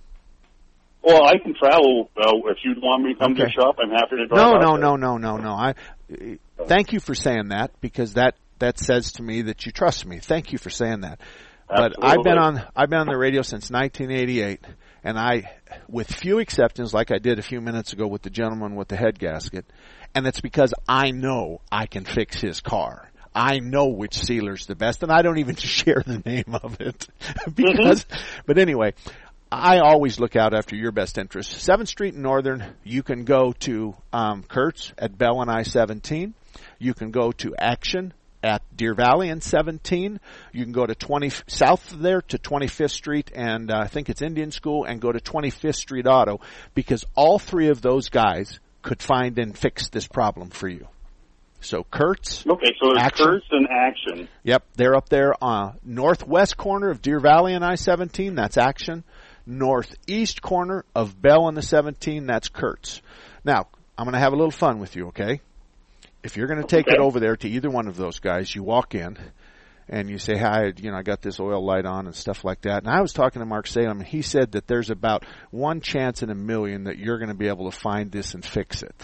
Well, I can travel. If you'd want me to come to your shop, I'm happy to drive No. Thank you for saying that, because that says to me that you trust me. Thank you for saying that. But Absolutely. I've been on the radio since 1988, and I, with few exceptions, like I did a few minutes ago with the gentleman with the head gasket, and it's because I know I can fix his car. I know which sealer's the best, and I don't even share the name of it because. But anyway, I always look out after your best interest. 7th Street and Northern, you can go to Kurtz at Bell and I-17. You can go to Action at Deer Valley and 17. You can go to south there to 25th Street and I think it's Indian School, and go to 25th Street Auto, because all three of those guys could find and fix this problem for you. So Kurtz. Okay, so it's Action. Kurtz and Action. Yep, they're up there northwest corner of Deer Valley and I-17. That's Action. Northeast corner of Bell and the 17. That's Kurtz. Now, I'm going to have a little fun with you, okay? If you're going to take it over there to either one of those guys, you walk in and you say, hi, I got this oil light on and stuff like that. And I was talking to Mark Salem, and he said that there's about 1 chance in a million that you're going to be able to find this and fix it.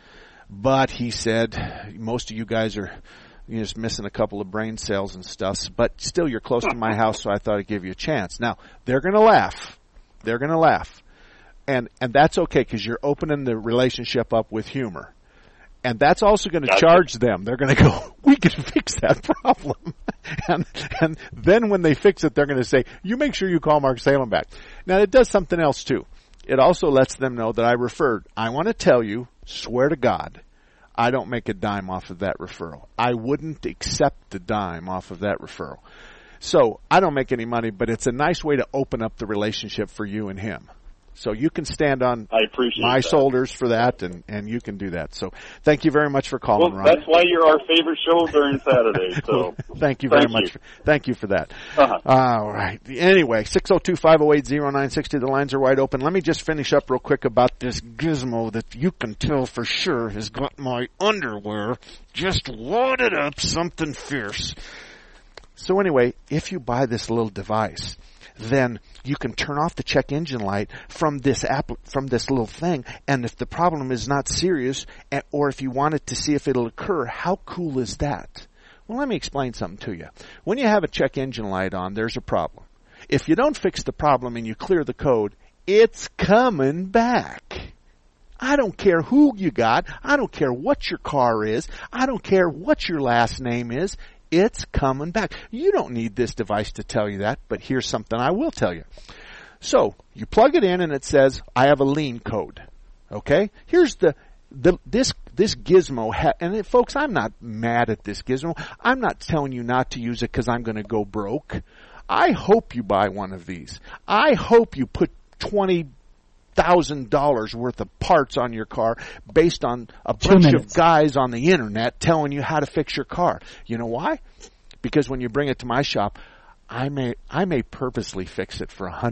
But he said, most of you guys are just missing a couple of brain cells and stuff, but still you're close to my house, so I thought I'd give you a chance. Now, they're going to laugh. They're going to laugh. And that's okay, because you're opening the relationship up with humor. And that's also going to charge them. They're going to go, we can fix that problem. and then when they fix it, they're going to say, you make sure you call Mark Salem back. Now, it does something else, too. It also lets them know that I referred. I want to tell you, swear to God, I don't make a dime off of that referral. I wouldn't accept a dime off of that referral. So I don't make any money, but it's a nice way to open up the relationship for you and him. So you can stand on my shoulders for that, and you can do that. So thank you very much for calling, Ron. That's why you're our favorite show during Saturday. So thank you very much. Thank you for that. All right. Anyway, 602-508-0960. The lines are wide open. Let me just finish up real quick about this gizmo that you can tell for sure has got my underwear just wadded up something fierce. So anyway, if you buy this little device, then you can turn off the check engine light from this little thing, and if the problem is not serious, or if you wanted to see if it'll occur, how cool is that? Well, let me explain something to you. When you have a check engine light on, there's a problem. If you don't fix the problem and you clear the code, it's coming back. I don't care who you got. I don't care what your car is. I don't care what your last name is. It's coming back. You don't need this device to tell you that, but here's something I will tell you. So, you plug it in and it says, I have a lien code. Okay? Here's this gizmo, and folks, I'm not mad at this gizmo. I'm not telling you not to use it because I'm going to go broke. I hope you buy one of these. I hope you put $20,000 worth of parts on your car based on a bunch of guys on the internet telling you how to fix your car. You know why? Because when you bring it to my shop, I may purposely fix it for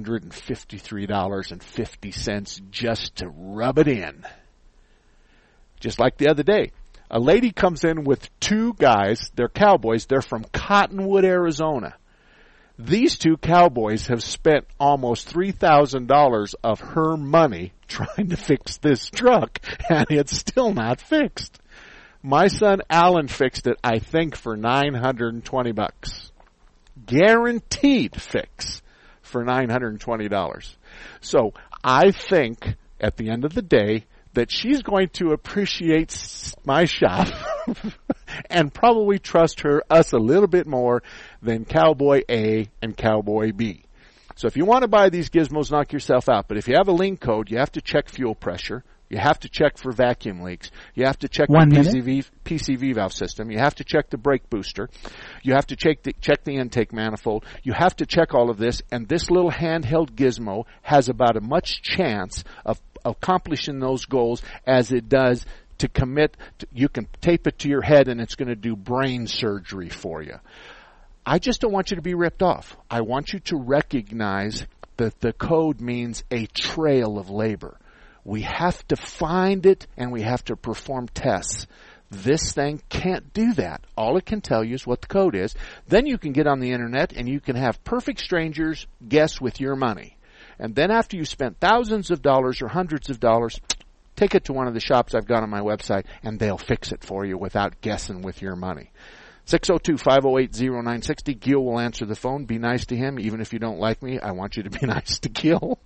$153.50 just to rub it in. Just like the other day. A lady comes in with 2 guys. They're cowboys. They're from Cottonwood, Arizona. These 2 cowboys have spent almost $3,000 of her money trying to fix this truck, and it's still not fixed. My son Alan fixed it, I think, for $920. Guaranteed fix for $920. So I think at the end of the day that she's going to appreciate my shop and probably trust us a little bit more than Cowboy A and Cowboy B. So if you want to buy these gizmos, knock yourself out. But if you have a lien code, you have to check fuel pressure. You have to check for vacuum leaks. You have to check the PCV valve system. You have to check the brake booster. You have to check the intake manifold. You have to check all of this, and this little handheld gizmo has about as much chance of accomplishing those goals as it does to commit. You can tape it to your head, and it's going to do brain surgery for you. I just don't want you to be ripped off. I want you to recognize that the code means a trail of labor. We have to find it, and we have to perform tests. This thing can't do that. All it can tell you is what the code is. Then you can get on the internet, and you can have perfect strangers guess with your money. And then after you spent thousands of dollars or hundreds of dollars, take it to one of the shops I've got on my website, and they'll fix it for you without guessing with your money. 602-508-0960. Gil will answer the phone. Be nice to him. Even if you don't like me, I want you to be nice to Gil.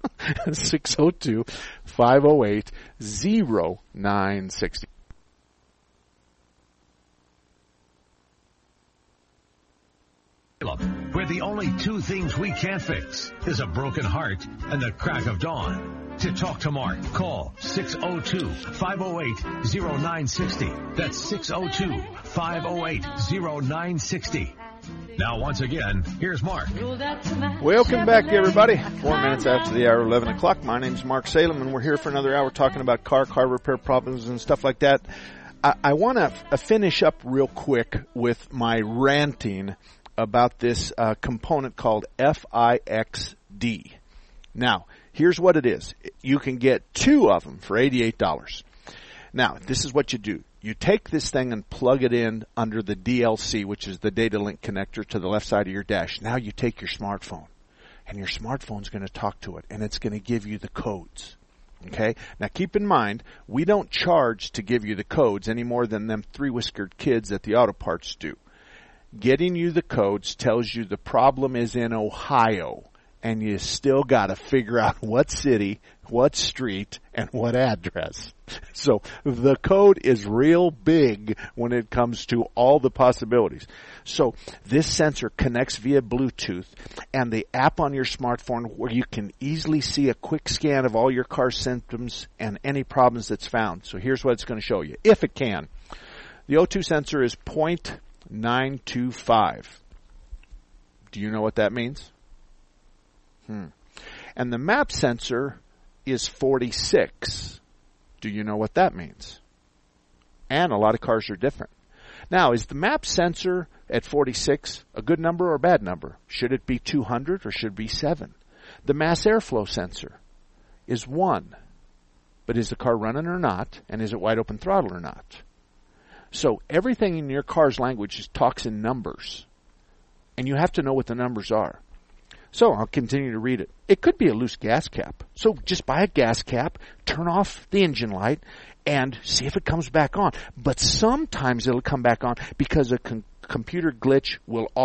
602-508-0960. Where the only two things we can't fix is a broken heart and the crack of dawn. To talk to Mark, call 602-508-0960. That's 602-508-0960. Now, once again, here's Mark. Welcome back, everybody. 4 minutes after the hour, 11 o'clock. My name's Mark Salem, and we're here for another hour talking about car repair problems and stuff like that. I want to finish up real quick with my ranting about this component called FIXD. Now, here's what it is. You can get 2 of them for $88. Now, this is what you do. You take this thing and plug it in under the DLC, which is the data link connector to the left side of your dash. Now you take your smartphone, and your smartphone's going to talk to it, and it's going to give you the codes. Okay? Now keep in mind, we don't charge to give you the codes any more than them three-whiskered kids at the auto parts do. Getting you the codes tells you the problem is in Ohio, and you still got to figure out what city, what street, and what address. So the code is real big when it comes to all the possibilities. So this sensor connects via Bluetooth, and the app on your smartphone where you can easily see a quick scan of all your car's symptoms and any problems that's found. So here's what it's going to show you, if it can. The O2 sensor is 0.925. Do you know what that means? And the map sensor is 46. Do you know what that means? And a lot of cars are different. Now, is the map sensor at 46 a good number or a bad number? Should it be 200 or should it be 7? The mass airflow sensor is 1. But is the car running or not? And is it wide open throttle or not? So everything in your car's language talks in numbers. And you have to know what the numbers are. So I'll continue to read it. It could be a loose gas cap. So just buy a gas cap, turn off the engine light, and see if it comes back on. But sometimes it'll come back on because a computer glitch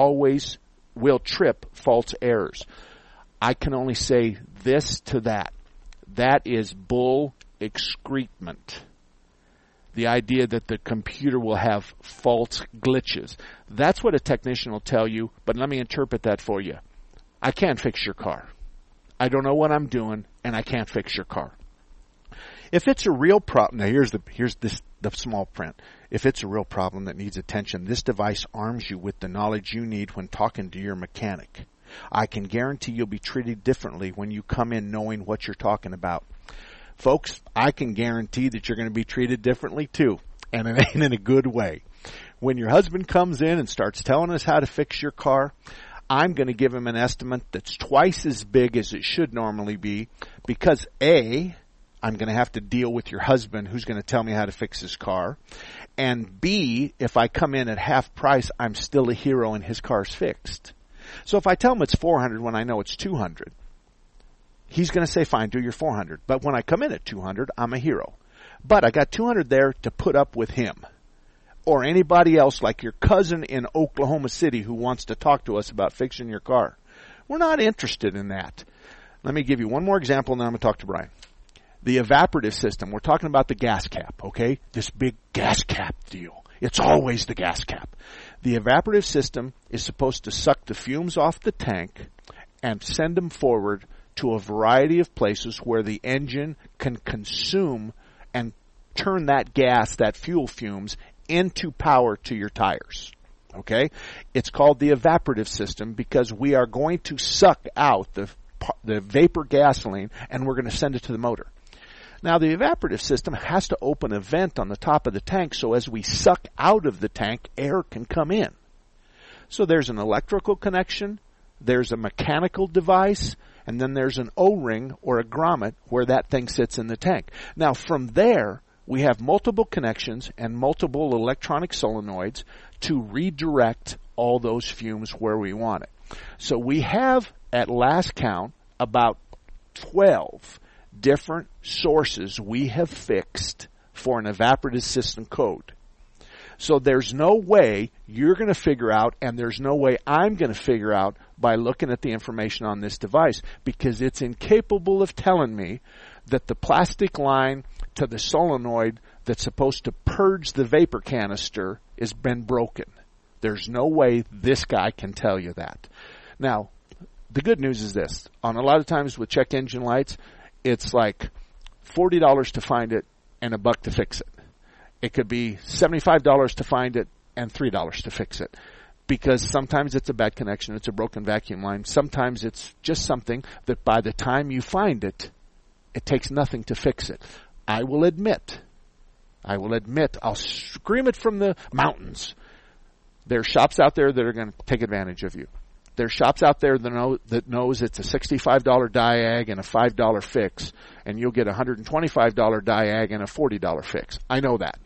will trip false errors. I can only say this to that. That is bull excrement. The idea that the computer will have false glitches. That's what a technician will tell you, but let me interpret that for you. I can't fix your car. I don't know what I'm doing, and I can't fix your car. If it's a real problem, now here's the small print. If it's a real problem that needs attention, this device arms you with the knowledge you need when talking to your mechanic. I can guarantee you'll be treated differently when you come in knowing what you're talking about. Folks, I can guarantee that you're going to be treated differently too, and it ain't in a good way. When your husband comes in and starts telling us how to fix your car, I'm going to give him an estimate that's twice as big as it should normally be because A, I'm going to have to deal with your husband who's going to tell me how to fix his car. And B, if I come in at half price, I'm still a hero and his car's fixed. So if I tell him it's $400 when I know it's $200, he's going to say, fine, do your $400. But when I come in at $200, I'm a hero. But I got $200 there to put up with him. Or anybody else like your cousin in Oklahoma City who wants to talk to us about fixing your car. We're not interested in that. Let me give you one more example and then I'm going to talk to Brian. The evaporative system, we're talking about the gas cap, okay? This big gas cap deal. It's always the gas cap. The evaporative system is supposed to suck the fumes off the tank and send them forward to a variety of places where the engine can consume and turn that gas, that fuel fumes, into power to your tires. Okay? It's called the evaporative system because we are going to suck out the vapor gasoline and we're going to send it to the motor. Now, the evaporative system has to open a vent on the top of the tank so as we suck out of the tank, air can come in. So there's an electrical connection, there's a mechanical device, and then there's an O-ring or a grommet where that thing sits in the tank. Now, from there, we have multiple connections and multiple electronic solenoids to redirect all those fumes where we want it. So we have, at last count, about 12 different sources we have fixed for an evaporative system code. So there's no way you're going to figure out, and there's no way I'm going to figure out by looking at the information on this device, because it's incapable of telling me that the plastic line to the solenoid that's supposed to purge the vapor canister has been broken. There's no way this guy can tell you that. Now, the good news is this. On a lot of times with check engine lights, it's like $40 to find it and $1 to fix it. It could be $75 to find it and $3 to fix it. Because sometimes it's a bad connection, it's a broken vacuum line. Sometimes it's just something that by the time you find it, it takes nothing to fix it. I will admit, I'll scream it from the mountains. There are shops out there that are going to take advantage of you. There's shops out there that knows it's a $65 diag and a $5 fix, and you'll get a $125 diag and a $40 fix. I know that.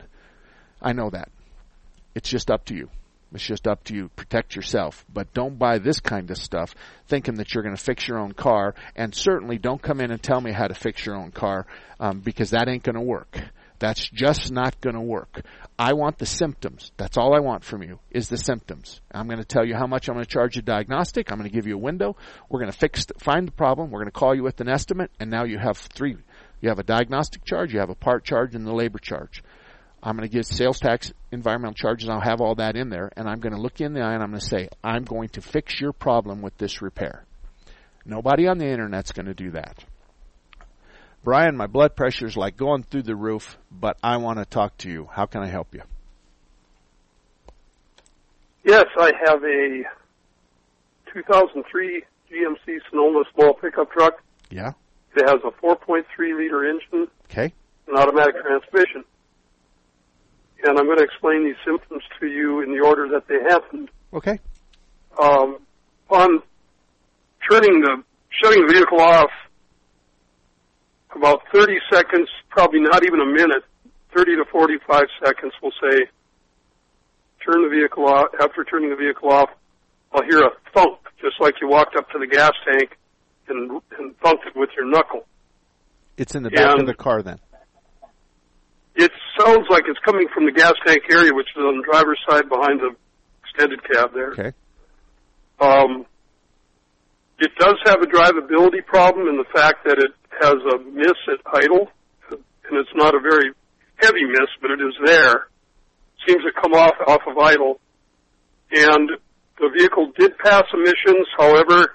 It's just up to you. It's just up to you. Protect yourself. But don't buy this kind of stuff thinking that you're going to fix your own car, and certainly don't come in and tell me how to fix your own car, because that ain't going to work. That's just not going to work. I want the symptoms. That's all I want from you is the symptoms. I'm going to tell you how much I'm going to charge you diagnostic. I'm going to give you a window. We're going to find the problem. We're going to call you with an estimate, and now you have three. You have a diagnostic charge, you have a part charge, and the labor charge. I'm going to give sales tax, environmental charges. I'll have all that in there, and I'm going to look you in the eye, and I'm going to say, I'm going to fix your problem with this repair. Nobody on the Internet's going to do that. Brian, my blood pressure's like going through the roof, but I want to talk to you. How can I help you? Yes, I have a 2003 GMC Sonoma small pickup truck. Yeah. It has a 4.3-liter engine. Okay. An automatic transmission. And I'm going to explain these symptoms to you in the order that they happened. Okay. On shutting the vehicle off, about 30 seconds, probably not even a minute, 30 to 45 seconds, we'll say, turn the vehicle off. After turning the vehicle off, I'll hear a thunk, just like you walked up to the gas tank and thunked it with your knuckle. It's in the back of the car then? It sounds like it's coming from the gas tank area, which is on the driver's side behind the extended cab there. Okay. It does have a drivability problem in the fact that it has a miss at idle, and it's not a very heavy miss, but it is there. Seems to come off of idle. And the vehicle did pass emissions, however,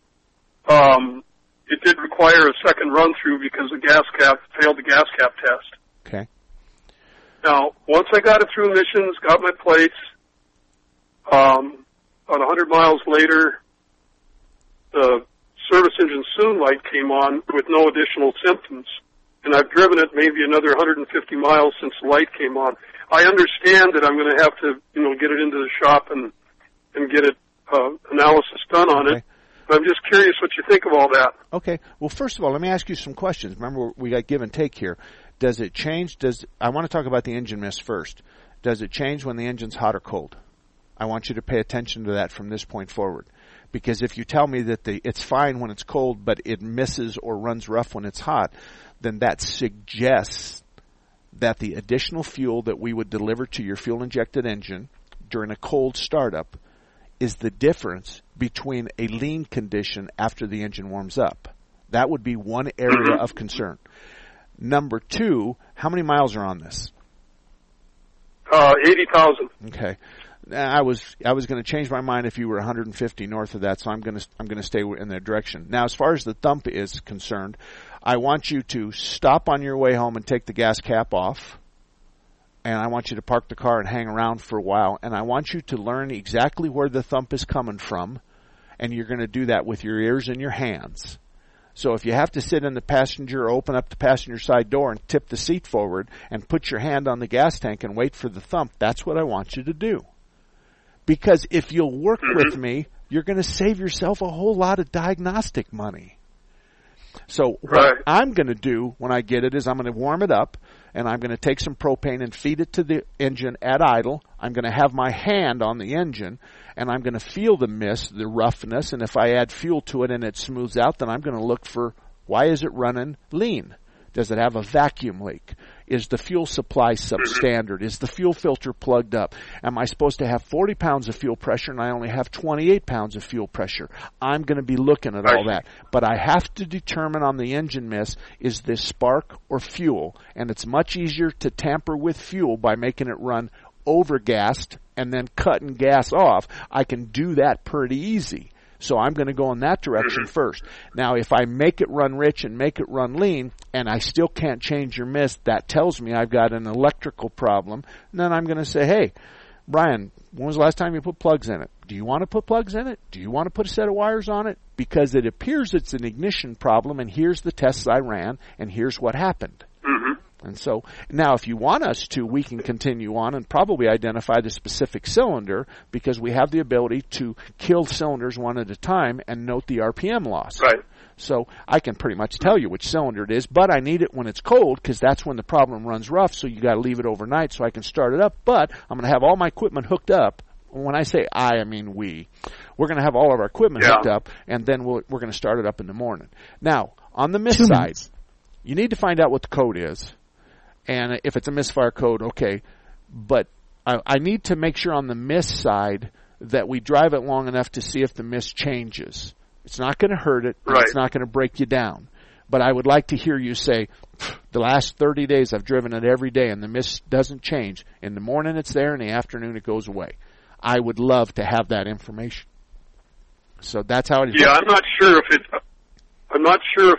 it did require a second run-through because the gas cap failed the gas cap test. Okay. Now, once I got it through emissions, got my plates, about 100 miles later, the service engine soon light came on with no additional symptoms. And I've driven it maybe another 150 miles since the light came on. I understand that I'm going to have to, get it into the shop and get it analysis done on it. But I'm just curious what you think of all that. Okay. Well, first of all, let me ask you some questions. Remember, we got give and take here. Does it change? I want to talk about the engine miss first. Does it change when the engine's hot or cold? I want you to pay attention to that from this point forward. Because if you tell me that it's fine when it's cold, but it misses or runs rough when it's hot, then that suggests that the additional fuel that we would deliver to your fuel-injected engine during a cold startup is the difference between a lean condition after the engine warms up. That would be one area of concern. Number two, how many miles are on this? 80,000. Okay. I was going to change my mind if you were 150 north of that, so I'm going to stay in that direction. Now, as far as the thump is concerned, I want you to stop on your way home and take the gas cap off. And I want you to park the car and hang around for a while. And I want you to learn exactly where the thump is coming from. And you're going to do that with your ears and your hands. So if you have to sit in the passenger or open up the passenger side door and tip the seat forward and put your hand on the gas tank and wait for the thump, that's what I want you to do. Because if you'll work with me, you're going to save yourself a whole lot of diagnostic money. So what I'm going to do when I get it is I'm going to warm it up, and I'm going to take some propane and feed it to the engine at idle. I'm going to have my hand on the engine, and I'm going to feel the mist, the roughness, and if I add fuel to it and it smooths out, then I'm going to look for, why is it running lean? Does it have a vacuum leak? Is the fuel supply substandard? Is the fuel filter plugged up? Am I supposed to have 40 pounds of fuel pressure and I only have 28 pounds of fuel pressure? I'm going to be looking at all that. But I have to determine on the engine mist, is this spark or fuel? And it's much easier to tamper with fuel by making it run over-gassed and then cutting gas off. I can do that pretty easy. So I'm going to go in that direction first. Now, if I make it run rich and make it run lean, and I still can't change your mist, that tells me I've got an electrical problem. And then I'm going to say, hey, Brian, when was the last time you put plugs in it? Do you want to put plugs in it? Do you want to put a set of wires on it? Because it appears it's an ignition problem, and here's the tests I ran, and here's what happened. And so now if you want us to, we can continue on and probably identify the specific cylinder, because we have the ability to kill cylinders one at a time and note the RPM loss. So I can pretty much tell you which cylinder it is, but I need it when it's cold because that's when the problem runs rough, so you got to leave it overnight so I can start it up. But I'm going to have all my equipment hooked up. When I say I mean we. We're going to have all of our equipment hooked up, and then we're going to start it up in the morning. Now, on the mist side, you need to find out what the code is. And if it's a misfire code, okay. But I need to make sure on the mist side that we drive it long enough to see if the mist changes. It's not going to hurt it. And it's not going to break you down. But I would like to hear you say, the last 30 days I've driven it every day and the mist doesn't change. In the morning it's there, in the afternoon it goes away. I would love to have that information. So that's how it is. Yeah, I'm not sure if I'm not sure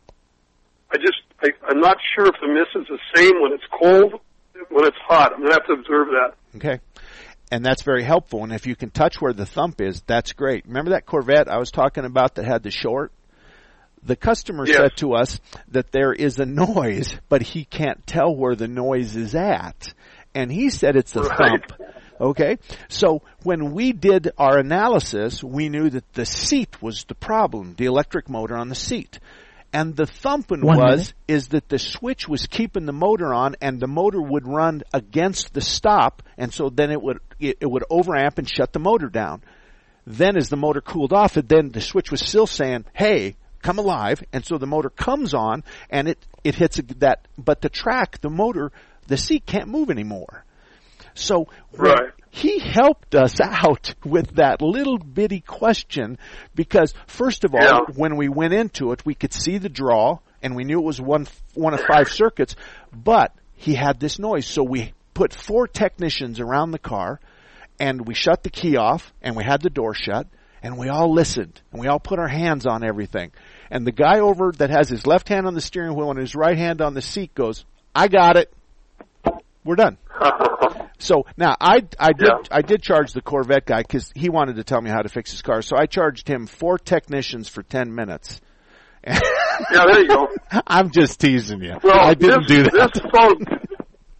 if the mist is the same when it's cold, when it's hot. I'm going to have to observe that. Okay. And that's very helpful. And if you can touch where the thump is, that's great. Remember that Corvette I was talking about that had the short? The customer said to us that there is a noise, but he can't tell where the noise is at. And he said it's the thump. Okay? So when we did our analysis, we knew that the seat was the problem, the electric motor on the seat. And the thumping is that the switch was keeping the motor on, and the motor would run against the stop, and so then it would overamp and shut the motor down. Then as the motor cooled off, then the switch was still saying, hey, come alive, and so the motor comes on, and it hits that, but the track, the motor, the seat can't move anymore. So he helped us out with that little bitty question because, first of all, when we went into it, we could see the draw, and we knew it was one of 5 circuits, but he had this noise. So we put 4 technicians around the car, and we shut the key off, and we had the door shut, and we all listened, and we all put our hands on everything. And the guy over that has his left hand on the steering wheel and his right hand on the seat goes, I got it. We're done. So now I did charge the Corvette guy because he wanted to tell me how to fix his car. So I charged him 4 technicians for 10 minutes. Yeah, there you go. I'm just teasing you. Well, I didn't do that.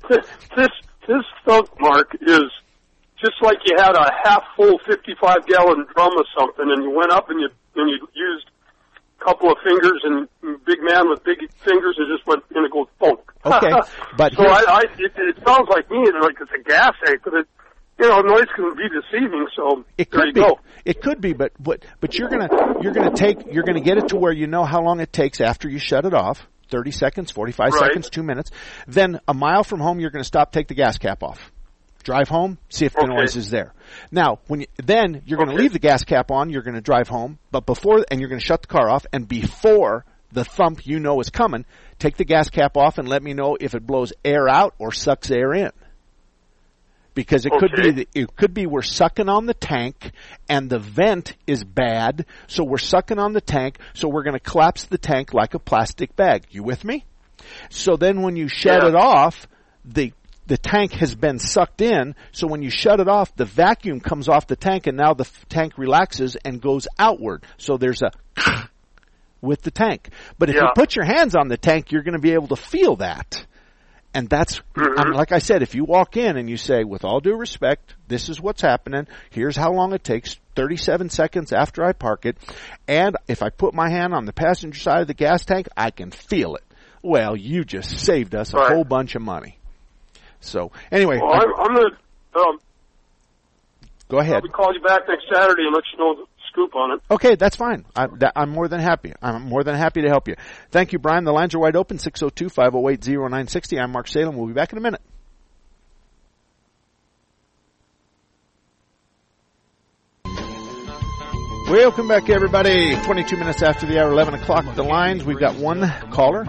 This thunk, Mark, is just like you had a half full 55-gallon drum of something, and you went up and you used a couple of fingers, and big man with big fingers, and just went in and goes thunk. Okay, but so it sounds like me like it's a gas ache, but noise can be deceiving. So there you go. It could be, but you're gonna get it to where you know how long it takes after you shut it off. 30 seconds, 45 seconds, 2 minutes. Then a mile from home, you're going to stop, take the gas cap off. Drive home, see if the noise is there. Now, then you're going to leave the gas cap on, you're going to drive home, and you're going to shut the car off, and before the thump is coming, take the gas cap off and let me know if it blows air out or sucks air in. because it could be we're sucking on the tank and the vent is bad, so we're sucking on the tank, so we're going to collapse the tank like a plastic bag. You with me? So then when you shut it off, the tank has been sucked in, so when you shut it off, the vacuum comes off the tank, and now the tank relaxes and goes outward. So there's a with the tank. But if you put your hands on the tank, you're going to be able to feel that. And that's, like I said, if you walk in and you say, with all due respect, this is what's happening, here's how long it takes, 37 seconds after I park it, and if I put my hand on the passenger side of the gas tank, I can feel it. Well, you just saved us a whole bunch of money. So, anyway. Well, I'm going to go ahead. I'll call you back next Saturday and let you know the scoop on it. Okay, that's fine. I'm more than happy. I'm more than happy to help you. Thank you, Brian. The lines are wide open, 602-508-0960. I'm Mark Salem. We'll be back in a minute. Welcome back, everybody. 22 minutes after the hour, 11 o'clock. The lines, we've got one caller,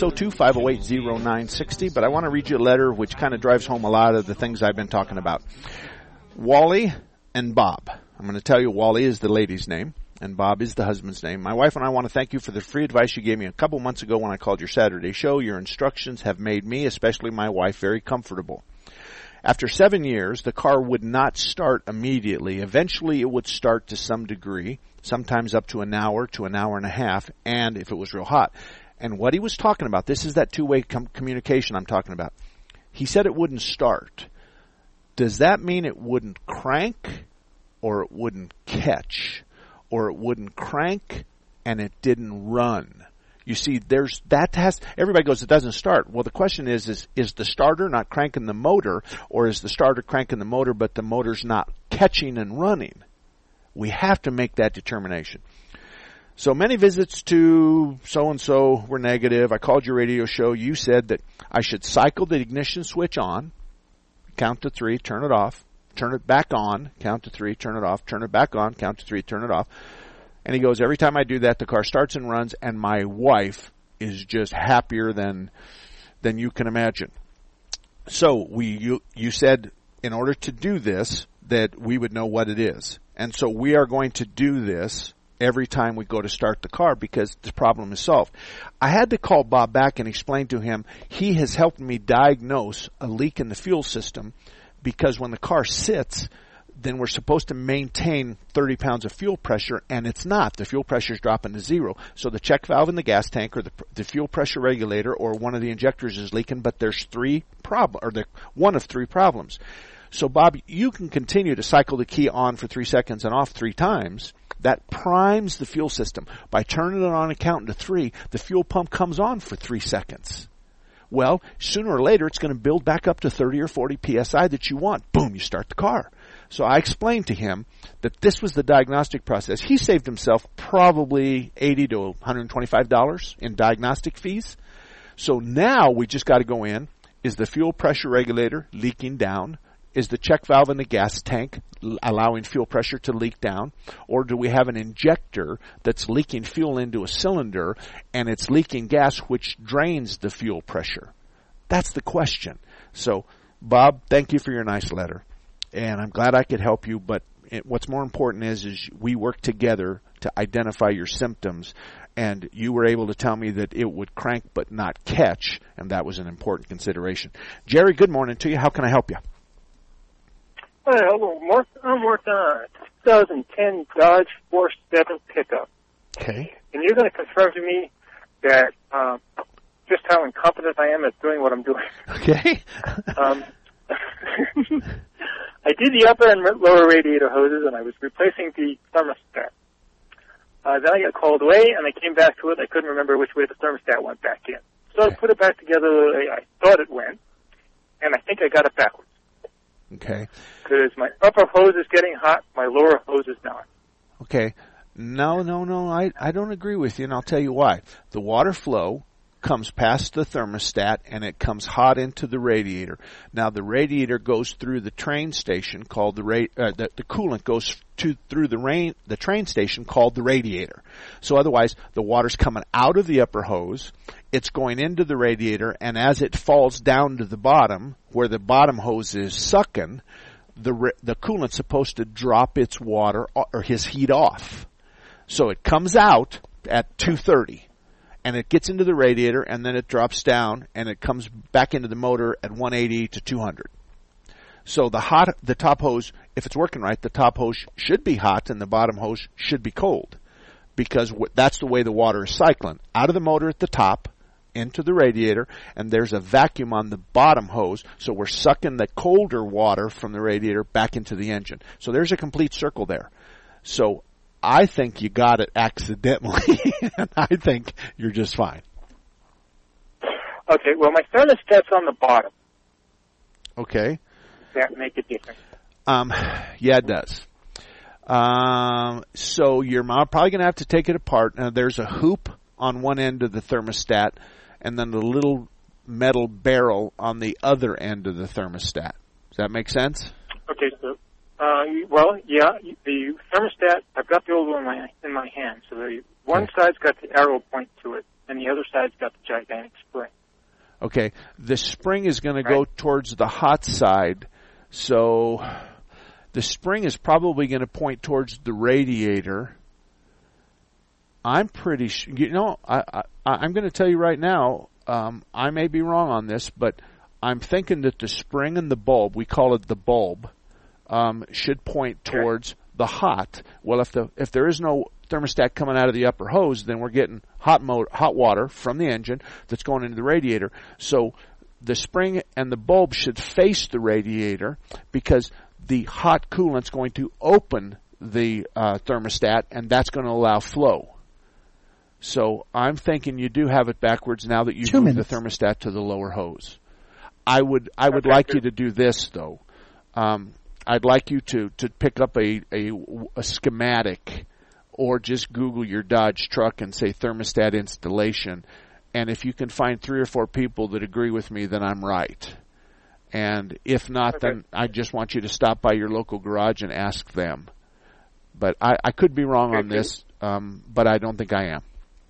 602-508-0960. But I want to read you a letter which kind of drives home a lot of the things I've been talking about. Wally and Bob. I'm going to tell you Wally is the lady's name, and Bob is the husband's name. My wife and I want to thank you for the free advice you gave me a couple months ago when I called your Saturday show. Your instructions have made me, especially my wife, very comfortable. After 7 years, the car would not start immediately. Eventually, it would start to some degree, sometimes up to an hour and a half, and if it was real hot. And what he was talking about, this is that two-way communication I'm talking about. He said it wouldn't start. Does that mean it wouldn't crank, or it wouldn't catch, or it wouldn't crank and it didn't run? You see, everybody goes, it doesn't start. Well, the question is the starter not cranking the motor, or is the starter cranking the motor but the motor's not catching and running? We have to make that determination. So many visits to so-and-so were negative. I called your radio show. You said that I should cycle the ignition switch on, count to 3, turn it off, turn it back on, count to 3, turn it off, turn it back on, count to 3, turn it off. And he goes, every time I do that, the car starts and runs, and my wife is just happier than you can imagine. So you said in order to do this that we would know what it is. And so we are going to do this every time we go to start the car because the problem is solved. I had to call Bob back and explain to him he has helped me diagnose a leak in the fuel system because when the car sits, then we're supposed to maintain 30 pounds of fuel pressure, and it's not. The fuel pressure is dropping to zero. So the check valve in the gas tank or the fuel pressure regulator or one of the injectors is leaking, but there's one of three problems. So, Bob, you can continue to cycle the key on for 3 seconds and off 3 times. That primes the fuel system. By turning it on and counting to 3, the fuel pump comes on for 3 seconds. Well, sooner or later, it's going to build back up to 30 or 40 PSI that you want. Boom, you start the car. So I explained to him that this was the diagnostic process. He saved himself probably $80 to $125 in diagnostic fees. So now we just got to go in. Is the fuel pressure regulator leaking down? Is the check valve in the gas tank allowing fuel pressure to leak down? Or do we have an injector that's leaking fuel into a cylinder and it's leaking gas which drains the fuel pressure? That's the question. So, Bob, thank you for your nice letter. And I'm glad I could help you, but what's more important is we work together to identify your symptoms, and you were able to tell me that it would crank but not catch, and that was an important consideration. Jerry, good morning to you. How can I help you? Hi, hello, Mark. I'm working on a 2010 Dodge 4.7 pickup. Okay. And you're going to confirm to me that just how incompetent I am at doing what I'm doing. Okay. I did the upper and lower radiator hoses, and I was replacing the thermostat. Then I got called away, and I came back to it. I couldn't remember which way the thermostat went back in. So I put it back together the way I thought it went, and I think I got it backwards. Okay. Because my upper hose is getting hot, my lower hose is not. Okay. No. I don't agree with you, and I'll tell you why. The water flow comes past the thermostat and it comes hot into the radiator. Now the radiator goes through the train station called the coolant goes through the train station called the radiator. So otherwise the water's coming out of the upper hose, it's going into the radiator, and as it falls down to the bottom where the bottom hose is sucking, the coolant's supposed to drop its water or his heat off. So it comes out at 230. And it gets into the radiator, and then it drops down, and it comes back into the motor at 180 to 200. So the top hose, if it's working right, the top hose should be hot, and the bottom hose should be cold, because that's the way the water is cycling out of the motor at the top into the radiator, and there's a vacuum on the bottom hose, so we're sucking the colder water from the radiator back into the engine. So there's a complete circle there. So I think you got it accidentally, and I think you're just fine. Okay, well, my thermostat's on the bottom. Okay. Does that make a difference? Yeah, it does. So you're probably going to have to take it apart. Now, there's a hoop on one end of the thermostat, and then the little metal barrel on the other end of the thermostat. Does that make sense? Okay, so well, yeah, the thermostat, I've got the old one in my hand. So the one side's got the arrow point to it, and the other side's got the gigantic spring. Okay, the spring is going to go towards the hot side, so the spring is probably going to point towards the radiator. I'm pretty sure, I'm going to tell you right now, I may be wrong on this, but I'm thinking that the spring and the bulb, we call it the bulb, should point towards the hot. Well, if there is no thermostat coming out of the upper hose, then we're getting hot water from the engine that's going into the radiator. So the spring and the bulb should face the radiator, because the hot coolant's going to open the thermostat, and that's going to allow flow. So I'm thinking you do have it backwards now that you've moved the thermostat to the lower hose. I would like you to do this, though. I'd like you to pick up a schematic, or just Google your Dodge truck and say thermostat installation. And if you can find 3 or 4 people that agree with me, then I'm right. And if not, then I just want you to stop by your local garage and ask them. But I could be wrong on this, but I don't think I am.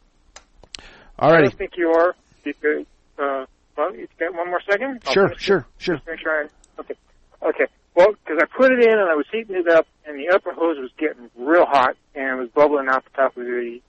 All right. I don't think you are. Well, you get one more second? Sure. Just make sure Okay. Well, because I put it in and I was heating it up, and the upper hose was getting real hot, and it was bubbling out the top of the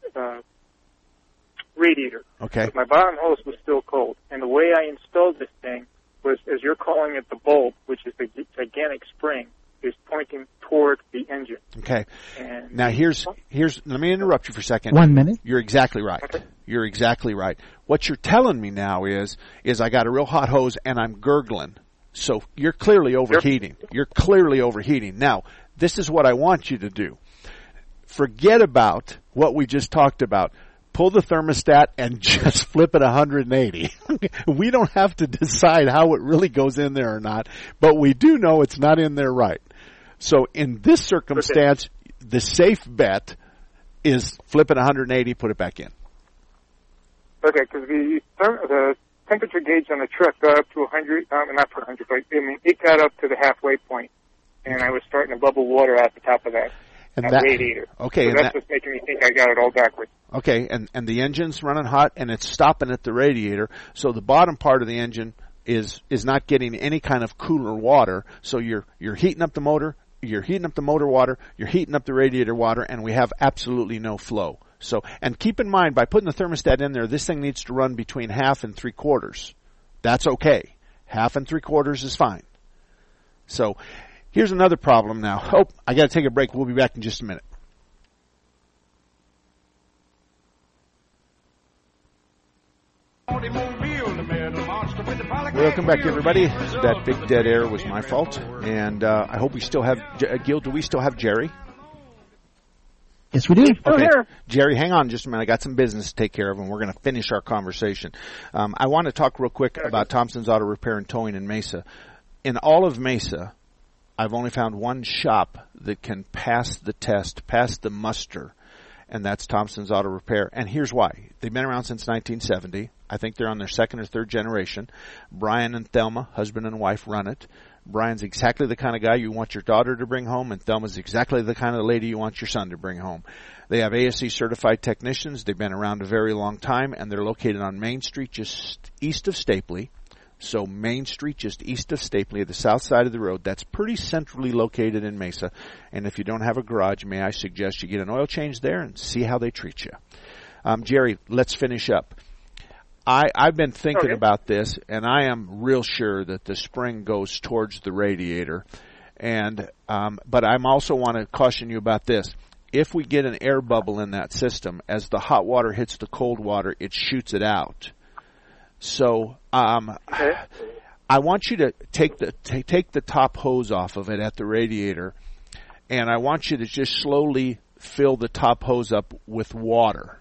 radiator. Okay. But my bottom hose was still cold. And the way I installed this thing was, as you're calling it, the bulb, which is the gigantic spring, is pointing toward the engine. Okay. And now here's let me interrupt you for a second. 1 minute. You're exactly right. Okay. You're exactly right. What you're telling me now is I got a real hot hose and I'm gurgling. So you're clearly overheating. Yep. You're clearly overheating. Now, this is what I want you to do. Forget about what we just talked about. Pull the thermostat and just flip it 180. We don't have to decide how it really goes in there or not, but we do know it's not in there right. So in this circumstance, the safe bet is flip it 180, put it back in. Okay, because the temperature gauge on the truck got up to 100, not 100, but it got up to the halfway point, and I was starting to bubble water out the top of that radiator. Okay, so that's what's making me think I got it all backwards. Okay, and the engine's running hot, and it's stopping at the radiator, so the bottom part of the engine is not getting any kind of cooler water, so you're heating up the motor, you're heating up the motor water, you're heating up the radiator water, and we have absolutely no flow. So, and keep in mind, by putting the thermostat in there, this thing needs to run between 1/2 and 3/4. That's okay. 1/2 and 3/4 is fine. So, here's another problem now. Oh, I got to take a break. We'll be back in just a minute. Welcome back, everybody. That big dead air was my fault, and I hope we still have Gil. Do we still have Jerry? Yes, we do. Okay. Jerry, hang on just a minute. I got some business to take care of, and we're going to finish our conversation. I want to talk real quick about Thompson's Auto Repair and Towing in Mesa. In all of Mesa, I've only found one shop that can pass the test, pass the muster, and that's Thompson's Auto Repair. And here's why. They've been around since 1970. I think they're on their second or third generation. Brian and Thelma, husband and wife, run it. Brian's exactly the kind of guy you want your daughter to bring home, and Thelma's exactly the kind of lady you want your son to bring home. They have ASE certified technicians. They've been around a very long time, and they're located on Main Street just east of Stapley. So Main Street just east of Stapley, the south side of the road. That's pretty centrally located in Mesa. And if you don't have a garage, may I suggest you get an oil change there and see how they treat you. Jerry, let's finish up. I've been thinking about this, and I am real sure that the spring goes towards the radiator. And but I also want to caution you about this. If we get an air bubble in that system, as the hot water hits the cold water, it shoots it out. So I want you to take the top hose off of it at the radiator, and I want you to just slowly fill the top hose up with water.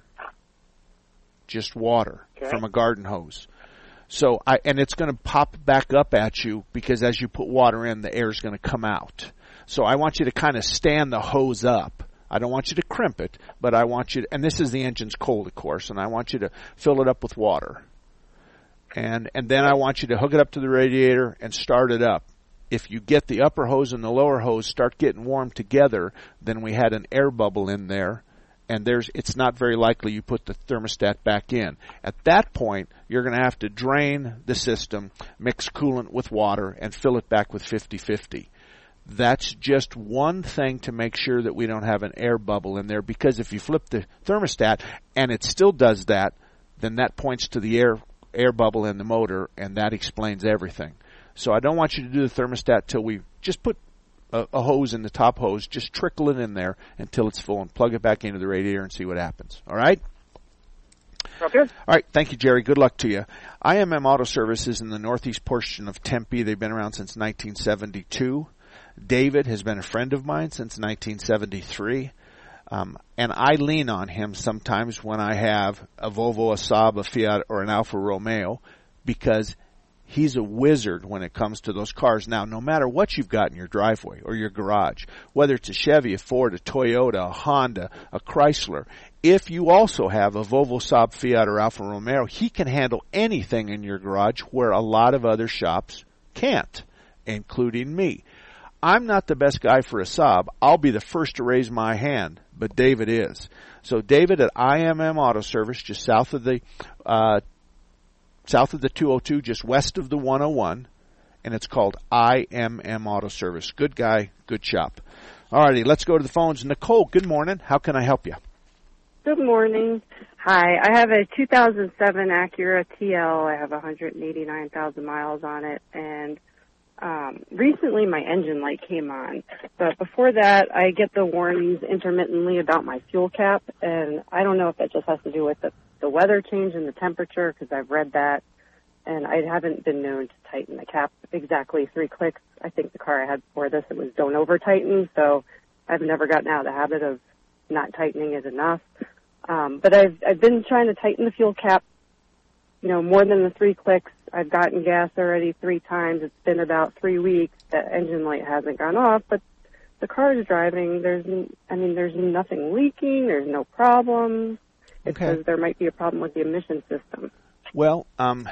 Just water from a garden hose. So and it's going to pop back up at you because as you put water in, the air is going to come out. So I want you to kind of stand the hose up. I don't want you to crimp it, but I want you to, and this is the engine's cold, of course, and I want you to fill it up with water. And then I want you to hook it up to the radiator and start it up. If you get the upper hose and the lower hose start getting warm together, then we had an air bubble in there, and it's not very likely you put the thermostat back in. At that point, you're going to have to drain the system, mix coolant with water, and fill it back with 50-50. That's just one thing to make sure that we don't have an air bubble in there, because if you flip the thermostat and it still does that, then that points to the air bubble in the motor, and that explains everything. So I don't want you to do the thermostat till we just put a hose in the top hose, just trickle it in there until it's full and plug it back into the radiator and see what happens. All right? Okay. All right. Thank you, Jerry. Good luck to you. IMM Auto Service is in the northeast portion of Tempe. They've been around since 1972. David has been a friend of mine since 1973. And I lean on him sometimes when I have a Volvo, a Saab, a Fiat, or an Alfa Romeo, because he's a wizard when it comes to those cars. Now, no matter what you've got in your driveway or your garage, whether it's a Chevy, a Ford, a Toyota, a Honda, a Chrysler, if you also have a Volvo, Saab, Fiat, or Alfa Romeo, he can handle anything in your garage where a lot of other shops can't, including me. I'm not the best guy for a Saab. I'll be the first to raise my hand, but David is. So David at IMM Auto Service, just south of the 202, just west of the 101, and it's called IMM Auto Service. Good guy, good shop. All righty, let's go to the phones. Nicole, good morning. How can I help you? Good morning. Hi, I have a 2007 Acura TL. I have 189,000 miles on it, and recently my engine light came on. But before that, I get the warnings intermittently about my fuel cap, and I don't know if that just has to do with the weather change and the temperature, because I've read that, and I haven't been known to tighten the cap exactly 3 clicks. I think the car I had before this, it was don't over-tighten, so I've never gotten out of the habit of not tightening it enough. But I've been trying to tighten the fuel cap, more than the 3 clicks. I've gotten gas already 3 times. It's been about 3 weeks. The engine light hasn't gone off, but the car is driving. There's nothing leaking. There's no problems. It says there might be a problem with the emission system. Well,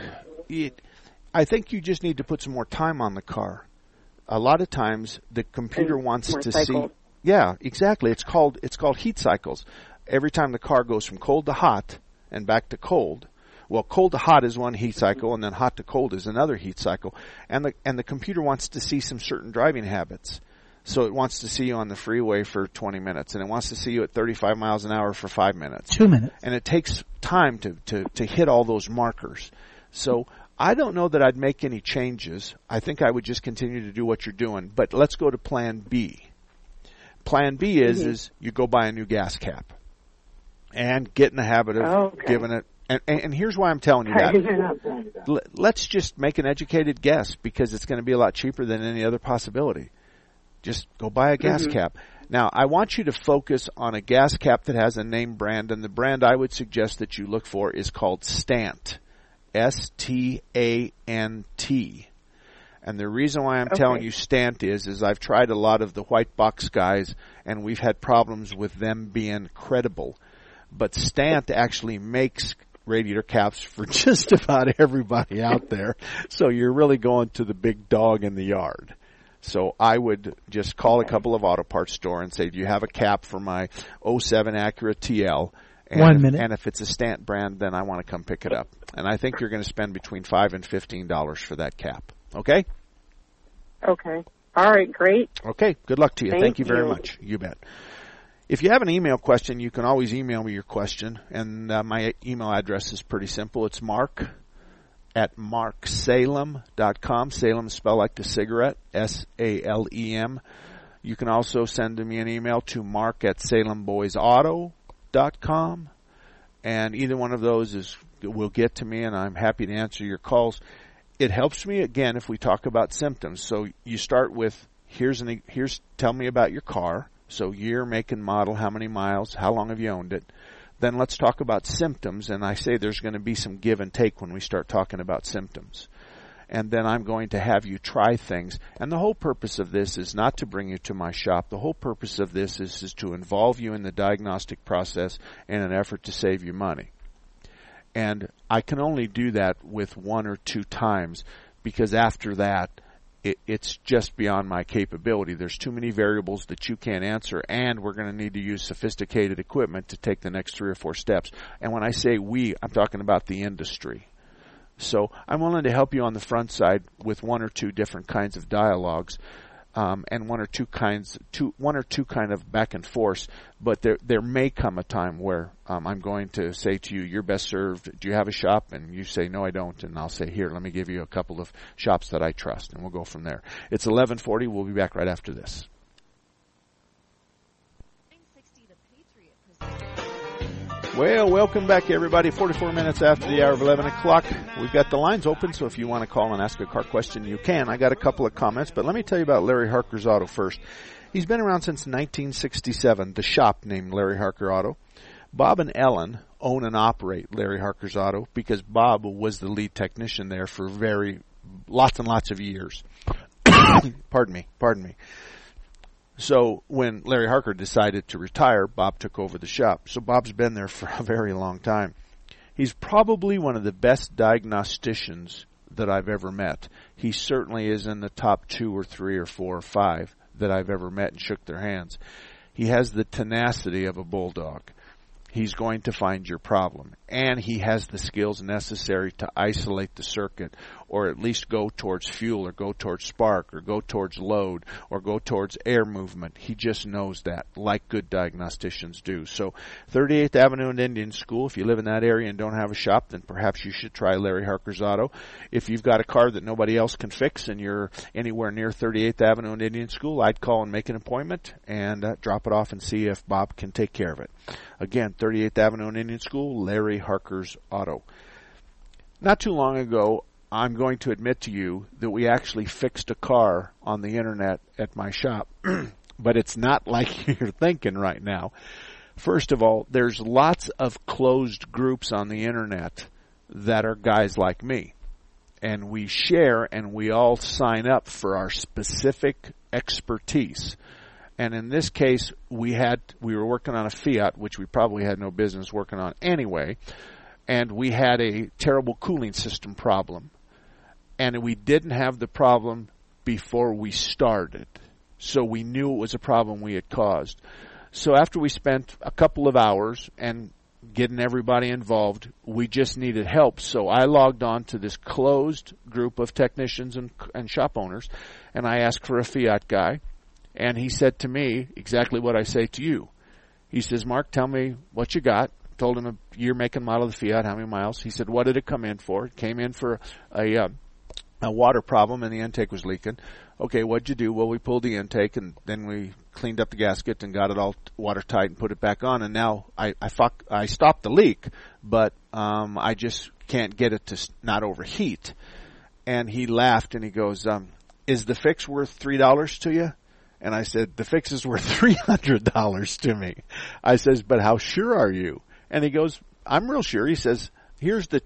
I think you just need to put some more time on the car. A lot of times the computer wants to see. Yeah, exactly. It's called heat cycles. Every time the car goes from cold to hot and back to cold. Well, cold to hot is one heat cycle, and then hot to cold is another heat cycle. And the computer wants to see some certain driving habits. So it wants to see you on the freeway for 20 minutes, and it wants to see you at 35 miles an hour for 5 minutes. 2 minutes. And it takes time to hit all those markers. So I don't know that I'd make any changes. I think I would just continue to do what you're doing. But let's go to Plan B. Plan B is you go buy a new gas cap and get in the habit of giving it. And here's why I'm telling you that. Let's just make an educated guess, because it's going to be a lot cheaper than any other possibility. Just go buy a gas cap. Now, I want you to focus on a gas cap that has a name brand, and the brand I would suggest that you look for is called Stant. Stant. And the reason why I'm telling you Stant is I've tried a lot of the white box guys, and we've had problems with them being credible. But Stant actually makes radiator caps for just about everybody out there. So you're really going to the big dog in the yard. So I would just call a couple of auto parts store and say, do you have a cap for my 07 Acura TL? And 1 minute. And if it's a Stant brand, then I want to come pick it up. And I think you're going to spend between $5 and $15 for that cap. Okay? Okay. All right, great. Okay, good luck to you. Thank you very you. much. You bet. If you have an email question, you can always email me your question. And my email address is pretty simple. It's mark@marksalem.com. Salem is spelled like the cigarette, S-A-L-E-M. You can also send me an email to mark@salemboysauto.com. And either one of those will get to me, and I'm happy to answer your calls. It helps me, again, if we talk about symptoms. So you start with, tell me about your car. So year, make, and model, how many miles, how long have you owned it. Then let's talk about symptoms, and I say there's going to be some give and take when we start talking about symptoms. And then I'm going to have you try things. And the whole purpose of this is not to bring you to my shop. The whole purpose of this is to involve you in the diagnostic process in an effort to save you money. And I can only do that with 1 or 2 times, because after that, it's just beyond my capability. There's too many variables that you can't answer, and we're going to need to use sophisticated equipment to take the next 3 or 4 steps. And when I say we, I'm talking about the industry. So I'm willing to help you on the front side with 1 or 2 different kinds of dialogues, and 1 or 2 kind of back and forth. But there may come a time where I'm going to say to you, you're best served. Do you have a shop? And you say, no, I don't. And I'll say, here, let me give you a couple of shops that I trust, and we'll go from there. It's 11:40. We'll be back right after this. Well, welcome back, everybody. 44 minutes after the hour of 11 o'clock. We've got the lines open, so if you want to call and ask a car question, you can. I got a couple of comments, but let me tell you about Larry Harker's Auto first. He's been around since 1967, the shop named Larry Harker Auto. Bob and Ellen own and operate Larry Harker's Auto because Bob was the lead technician there for lots and lots of years. Pardon me. So when Larry Harker decided to retire, Bob took over the shop. So Bob's been there for a very long time. He's probably one of the best diagnosticians that I've ever met. He certainly is in the top 2 or 3 or 4 or 5 that I've ever met and shook their hands. He has the tenacity of a bulldog. He's going to find your problem. And he has the skills necessary to isolate the circuit, or at least go towards fuel, or go towards spark, or go towards load, or go towards air movement. He just knows that, like good diagnosticians do. So 38th Avenue and Indian School, if you live in that area and don't have a shop, then perhaps you should try Larry Harker's Auto. If you've got a car that nobody else can fix and you're anywhere near 38th Avenue and Indian School, I'd call and make an appointment and drop it off and see if Bob can take care of it. Again, 38th Avenue and Indian School, Larry Harker's Auto. Not too long ago, I'm going to admit to you that we actually fixed a car on the internet at my shop, but it's not like you're thinking right now. First of all, there's lots of closed groups on the internet that are guys like me, and we share and we all sign up for our specific expertise. And in this case, we were working on a Fiat, which we probably had no business working on anyway, and we had a terrible cooling system problem. And we didn't have the problem before we started. So we knew it was a problem we had caused. So after we spent a couple of hours and getting everybody involved, we just needed help. So I logged on to this closed group of technicians and shop owners, and I asked for a Fiat guy. And he said to me exactly what I say to you. He says, Mark, tell me what you got. Told him a year, make, and model of the Fiat, how many miles. He said, what did it come in for? It came in for a water problem, and the intake was leaking. Okay, what'd you do? Well, we pulled the intake, and then we cleaned up the gasket and got it all watertight and put it back on. And now I stopped the leak, but I just can't get it to not overheat. And he laughed, and he goes, is the fix worth $3 to you? And I said, the fix is worth $300 to me. I says, but how sure are you? And he goes, I'm real sure. He says, here's the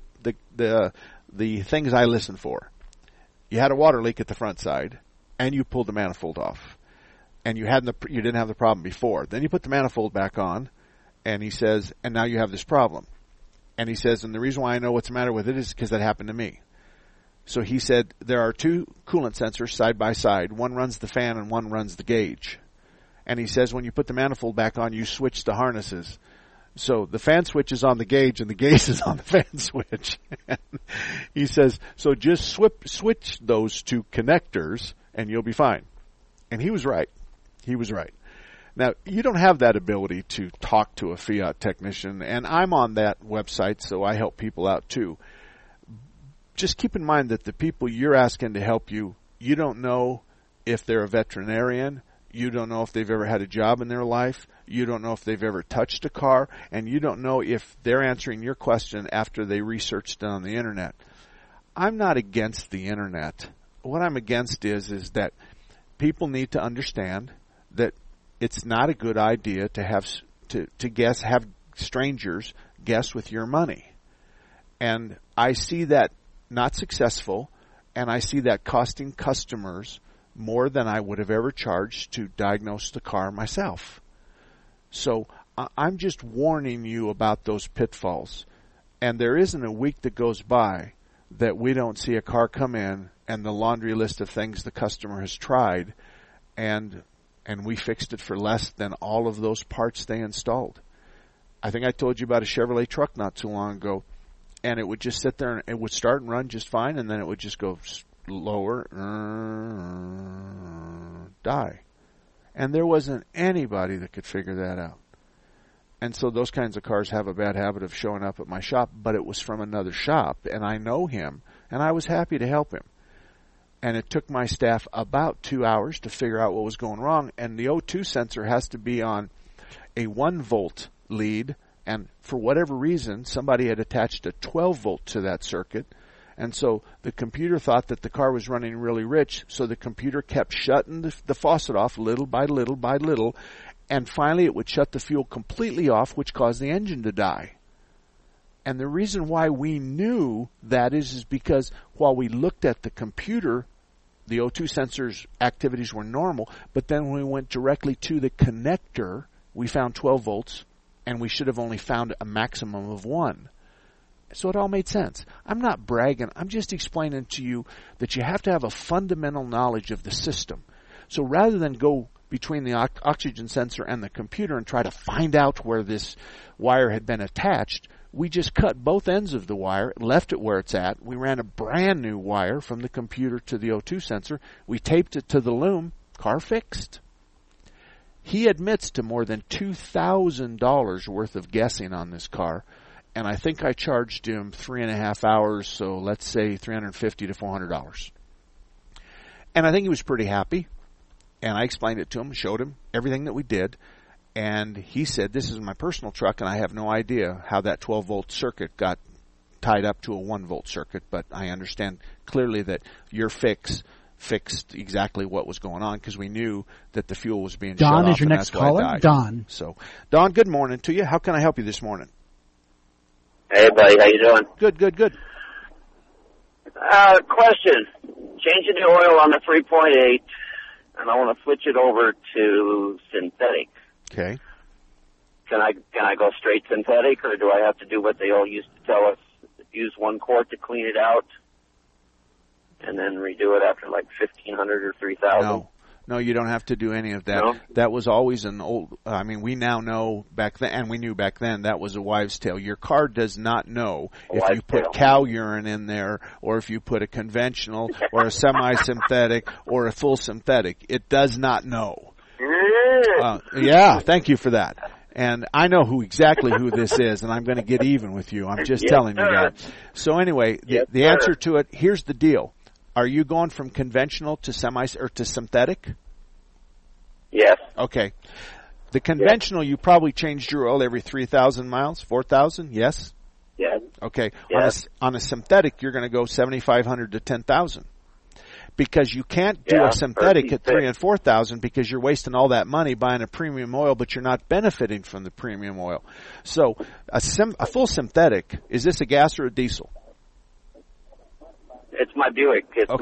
things I listen for. You had a water leak at the front side, and you pulled the manifold off, and you didn't have the problem before. Then you put the manifold back on, and he says, and now you have this problem. And he says, and the reason why I know what's the matter with it is because that happened to me. So he said, there are two coolant sensors side by side. One runs the fan and one runs the gauge. And he says, when you put the manifold back on, you switch the harnesses. So the fan switch is on the gauge and the gauge is on the fan switch. He says, so just switch those two connectors and you'll be fine. And he was right. He was right. Now, you don't have that ability to talk to a Fiat technician, and I'm on that website, so I help people out too. Just keep in mind that the people you're asking to help you, you don't know if they're a veterinarian, you don't know if they've ever had a job in their life, you don't know if they've ever touched a car, and you don't know if they're answering your question after they researched it on the Internet. I'm not against the Internet. What I'm against is that people need to understand that it's not a good idea to have have strangers guess with your money. And I see that not successful, and I see that costing customers more than I would have ever charged to diagnose the car myself. So I'm just warning you about those pitfalls. And there isn't a week that goes by that we don't see a car come in and the laundry list of things the customer has tried, and we fixed it for less than all of those parts they installed. I think I told you about a Chevrolet truck not too long ago, and it would just sit there and it would start and run just fine, and then it would just go lower, die. And there wasn't anybody that could figure that out. And so those kinds of cars have a bad habit of showing up at my shop, but it was from another shop, and I know him, and I was happy to help him. And it took my staff about 2 hours to figure out what was going wrong. And the O2 sensor has to be on a 1-volt lead. And for whatever reason, somebody had attached a 12-volt to that circuit. And so the computer thought that the car was running really rich. So the computer kept shutting the faucet off little by little by little. And finally it would shut the fuel completely off, which caused the engine to die. And the reason why we knew that is because while we looked at the computer, the O2 sensor's activities were normal, but then when we went directly to the connector, we found 12 volts, and we should have only found a maximum of 1. So it all made sense. I'm not bragging. I'm just explaining to you that you have to have a fundamental knowledge of the system. So rather than go between the oxygen sensor and the computer and try to find out where this wire had been attached, we just cut both ends of the wire, left it where it's at. We ran a brand new wire from the computer to the O2 sensor. We taped it to the loom. Car fixed. He admits to more than $2,000 worth of guessing on this car, and I think I charged him 3.5 hours, so let's say $350 to $400. And I think he was pretty happy, and I explained it to him, showed him everything that we did. And he said, this is my personal truck, and I have no idea how that 12-volt circuit got tied up to a 1-volt circuit, but I understand clearly that your fixed exactly what was going on because we knew that the fuel was being shut off. Don is your next caller. Don. So, Don, good morning to you. How can I help you this morning? Hey, buddy. How you doing? Good. Question. Changing the oil on the 3.8, and I want to switch it over to synthetic. Okay. Can I go straight synthetic, or do I have to do what they all used to tell us? Use 1 quart to clean it out, and then redo it after like 1,500 or 3,000? No, you don't have to do any of that. No? That was always an old, we now know back then, and we knew back then, that was a wives' tale. Your car does not know if you put cow urine in there, or if you put a conventional, or a semi-synthetic, or a full synthetic. It does not know. Yeah, thank you for that. And I know exactly who this is, and I'm going to get even with you. I'm just telling you that. So anyway, the answer to it, here's the deal. Are you going from conventional to to synthetic? Yes. Okay. The conventional, you probably changed your oil every 3,000 miles, 4,000, yes? Yes. Okay. Yes. On a synthetic, you're going to go 7,500 to 10,000. Because you can't do a synthetic at 3,000 and 4,000 because you're wasting all that money buying a premium oil, but you're not benefiting from the premium oil. So a full synthetic, is this a gas or a diesel? It's my Buick. It's my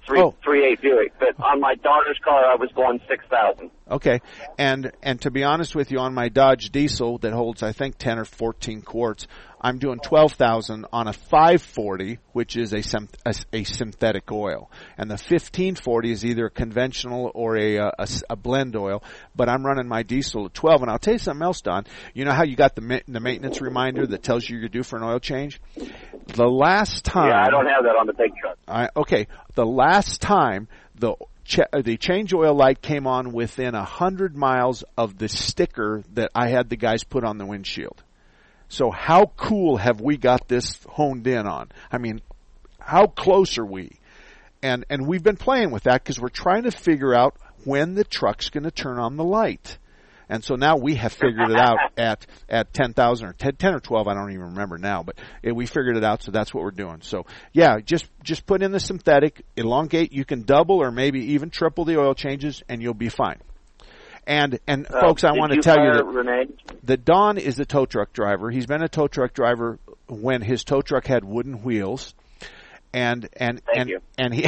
3.8 Buick. But on my daughter's car, I was going 6,000. Okay. And to be honest with you, on my Dodge diesel that holds, I think, 10 or 14 quarts, I'm doing 12,000 on a 540, which is a synthetic oil. And the 1540 is either a conventional or a blend oil, but I'm running my diesel at 12. And I'll tell you something else, Don. You know how you got the maintenance reminder that tells you you're due for an oil change? The last time... Yeah, I don't have that on the big truck. Okay. The last time the change oil light came on within 100 miles of the sticker that I had the guys put on the windshield. So how cool have we got this honed in on? I mean, how close are we? And we've been playing with that because we're trying to figure out when the truck's going to turn on the light. And so now we have figured it out at 10,000 or 10 or 12, I don't even remember now, but we figured it out, so that's what we're doing. So yeah, just put in the synthetic, elongate, you can double or maybe even triple the oil changes and you'll be fine. And folks, I want to tell you that Don is a tow truck driver. He's been a tow truck driver when his tow truck had wooden wheels, and he.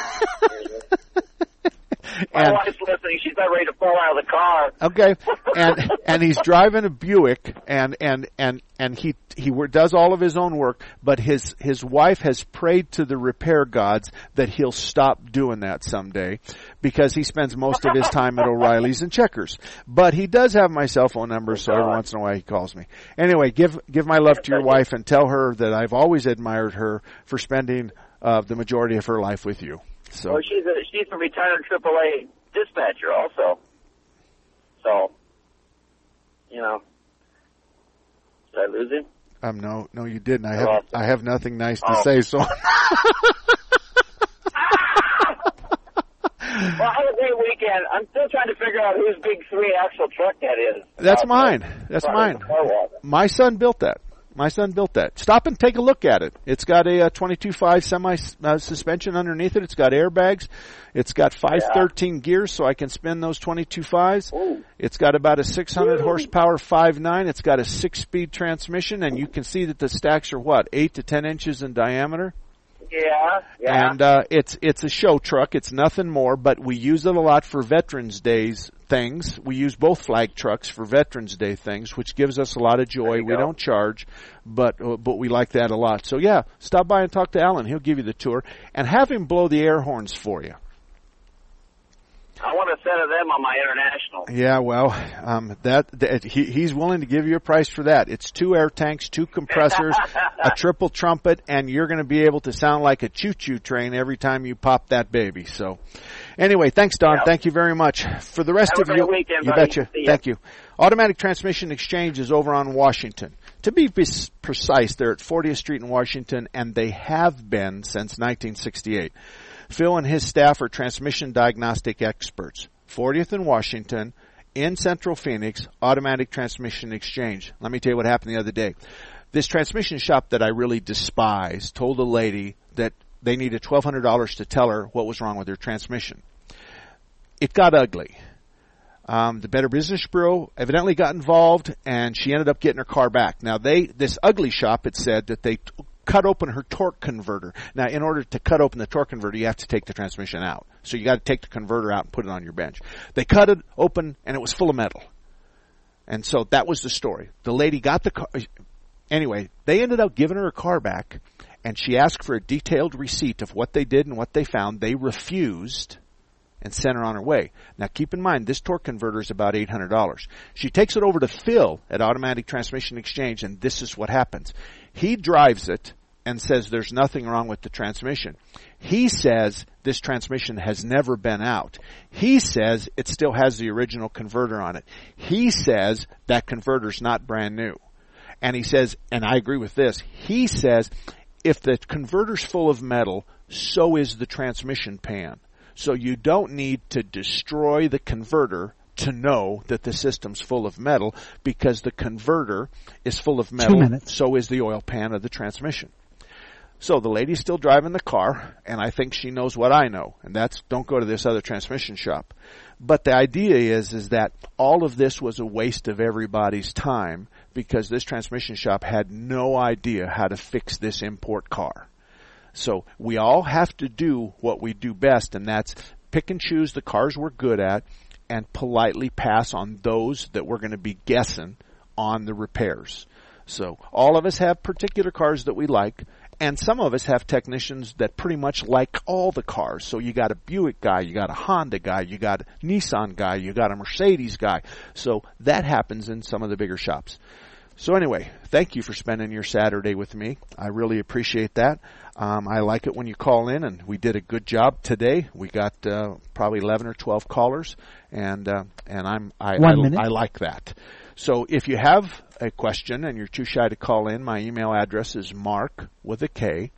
My wife's listening. She's not ready to fall out of the car. Okay, and he's driving a Buick, and he does all of his own work, but his wife has prayed to the repair gods that he'll stop doing that someday, because he spends most of his time at O'Reilly's and Checkers. But he does have my cell phone number, so every once in a while he calls me. Anyway, give my love to your wife and tell her that I've always admired her for spending the majority of her life with you. So. Well, she's a retired AAA dispatcher also. So, you know, did I lose him? No, you didn't. I have nothing nice to say. So. Well, have a great weekend. I'm still trying to figure out whose big 3-axle truck that is. That's mine. That's mine. My son built that. Stop and take a look at it. It's got a 22.5 semi suspension underneath it. It's got airbags. It's got 513 gears, so I can spin those 22.5s. Ooh. It's got about a 600 horsepower 5.9. It's got a 6-speed transmission, and you can see that the stacks are 8 to 10 inches in diameter. Yeah. And it's a show truck. It's nothing more, but we use it a lot for Veterans Days things. We use both flag trucks for Veterans Day things, which gives us a lot of joy. We don't charge, but we like that a lot. So yeah, stop by and talk to Alan. He'll give you the tour, and have him blow the air horns for you. I want a set of them on my International. Yeah, well, he's willing to give you a price for that. It's 2 air tanks, 2 compressors, a triple trumpet, and you're going to be able to sound like a choo-choo train every time you pop that baby. So, anyway, thanks, Don. Yep. Thank you very much. For the rest of you, weekend, you betcha. Thank you. Automatic Transmission Exchange is over on Washington. To be precise, they're at 40th Street in Washington, and they have been since 1968. Phil and his staff are transmission diagnostic experts. 40th in Washington, in Central Phoenix, Automatic Transmission Exchange. Let me tell you what happened the other day. This transmission shop that I really despise told a lady that they needed $1,200 to tell her what was wrong with her transmission. It got ugly. The Better Business Bureau evidently got involved, and she ended up getting her car back. Now, this ugly shop, it said that they cut open her torque converter. Now, in order to cut open the torque converter, you have to take the transmission out. So you got to take the converter out and put it on your bench. They cut it open, and it was full of metal. And so that was the story. The lady got the car. Anyway, they ended up giving her her car back, and she asked for a detailed receipt of what they did and what they found. They refused and sent her on her way. Now, keep in mind, this torque converter is about $800. She takes it over to Phil at Automatic Transmission Exchange, and this is what happens. He drives it and says there's nothing wrong with the transmission. He says this transmission has never been out. He says it still has the original converter on it. He says that converter's not brand new. And he says, and I agree with this, he says if the converter's full of metal, so is the transmission pan. So you don't need to destroy the converter to know that the system's full of metal, because the converter is full of metal, so is the oil pan of the transmission. So the lady's still driving the car, and I think she knows what I know, and that's don't go to this other transmission shop. But the idea is that all of this was a waste of everybody's time, because this transmission shop had no idea how to fix this import car. So we all have to do what we do best, and that's pick and choose the cars we're good at and politely pass on those that we're going to be guessing on the repairs. So all of us have particular cars that we like, and some of us have technicians that pretty much like all the cars. So you got a Buick guy, you got a Honda guy, you got a Nissan guy, you got a Mercedes guy. So that happens in some of the bigger shops. So anyway, thank you for spending your Saturday with me. I really appreciate that. I like it when you call in, and we did a good job today. We got probably 11 or 12 callers, and I like that. So if you have a question and you're too shy to call in, my email address is Mark with a K,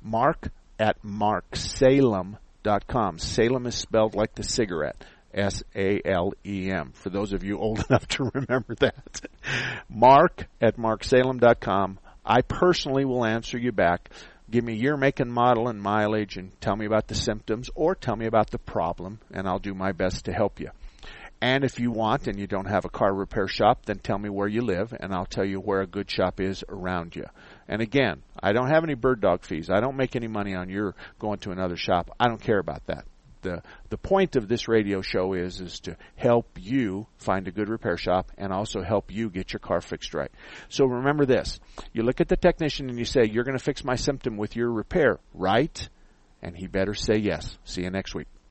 Mark@MarkSalem.com. Salem is spelled like the cigarette. Salem, for those of you old enough to remember that. Mark@MarkSalem.com. I personally will answer you back. Give me your make and model and mileage and tell me about the symptoms or tell me about the problem, and I'll do my best to help you. And if you want and you don't have a car repair shop, then tell me where you live, and I'll tell you where a good shop is around you. And again, I don't have any bird dog fees. I don't make any money on your going to another shop. I don't care about that. The point of this radio show is to help you find a good repair shop and also help you get your car fixed right. So remember this. You look at the technician and you say, you're going to fix my symptom with your repair, right? And he better say yes. See you next week.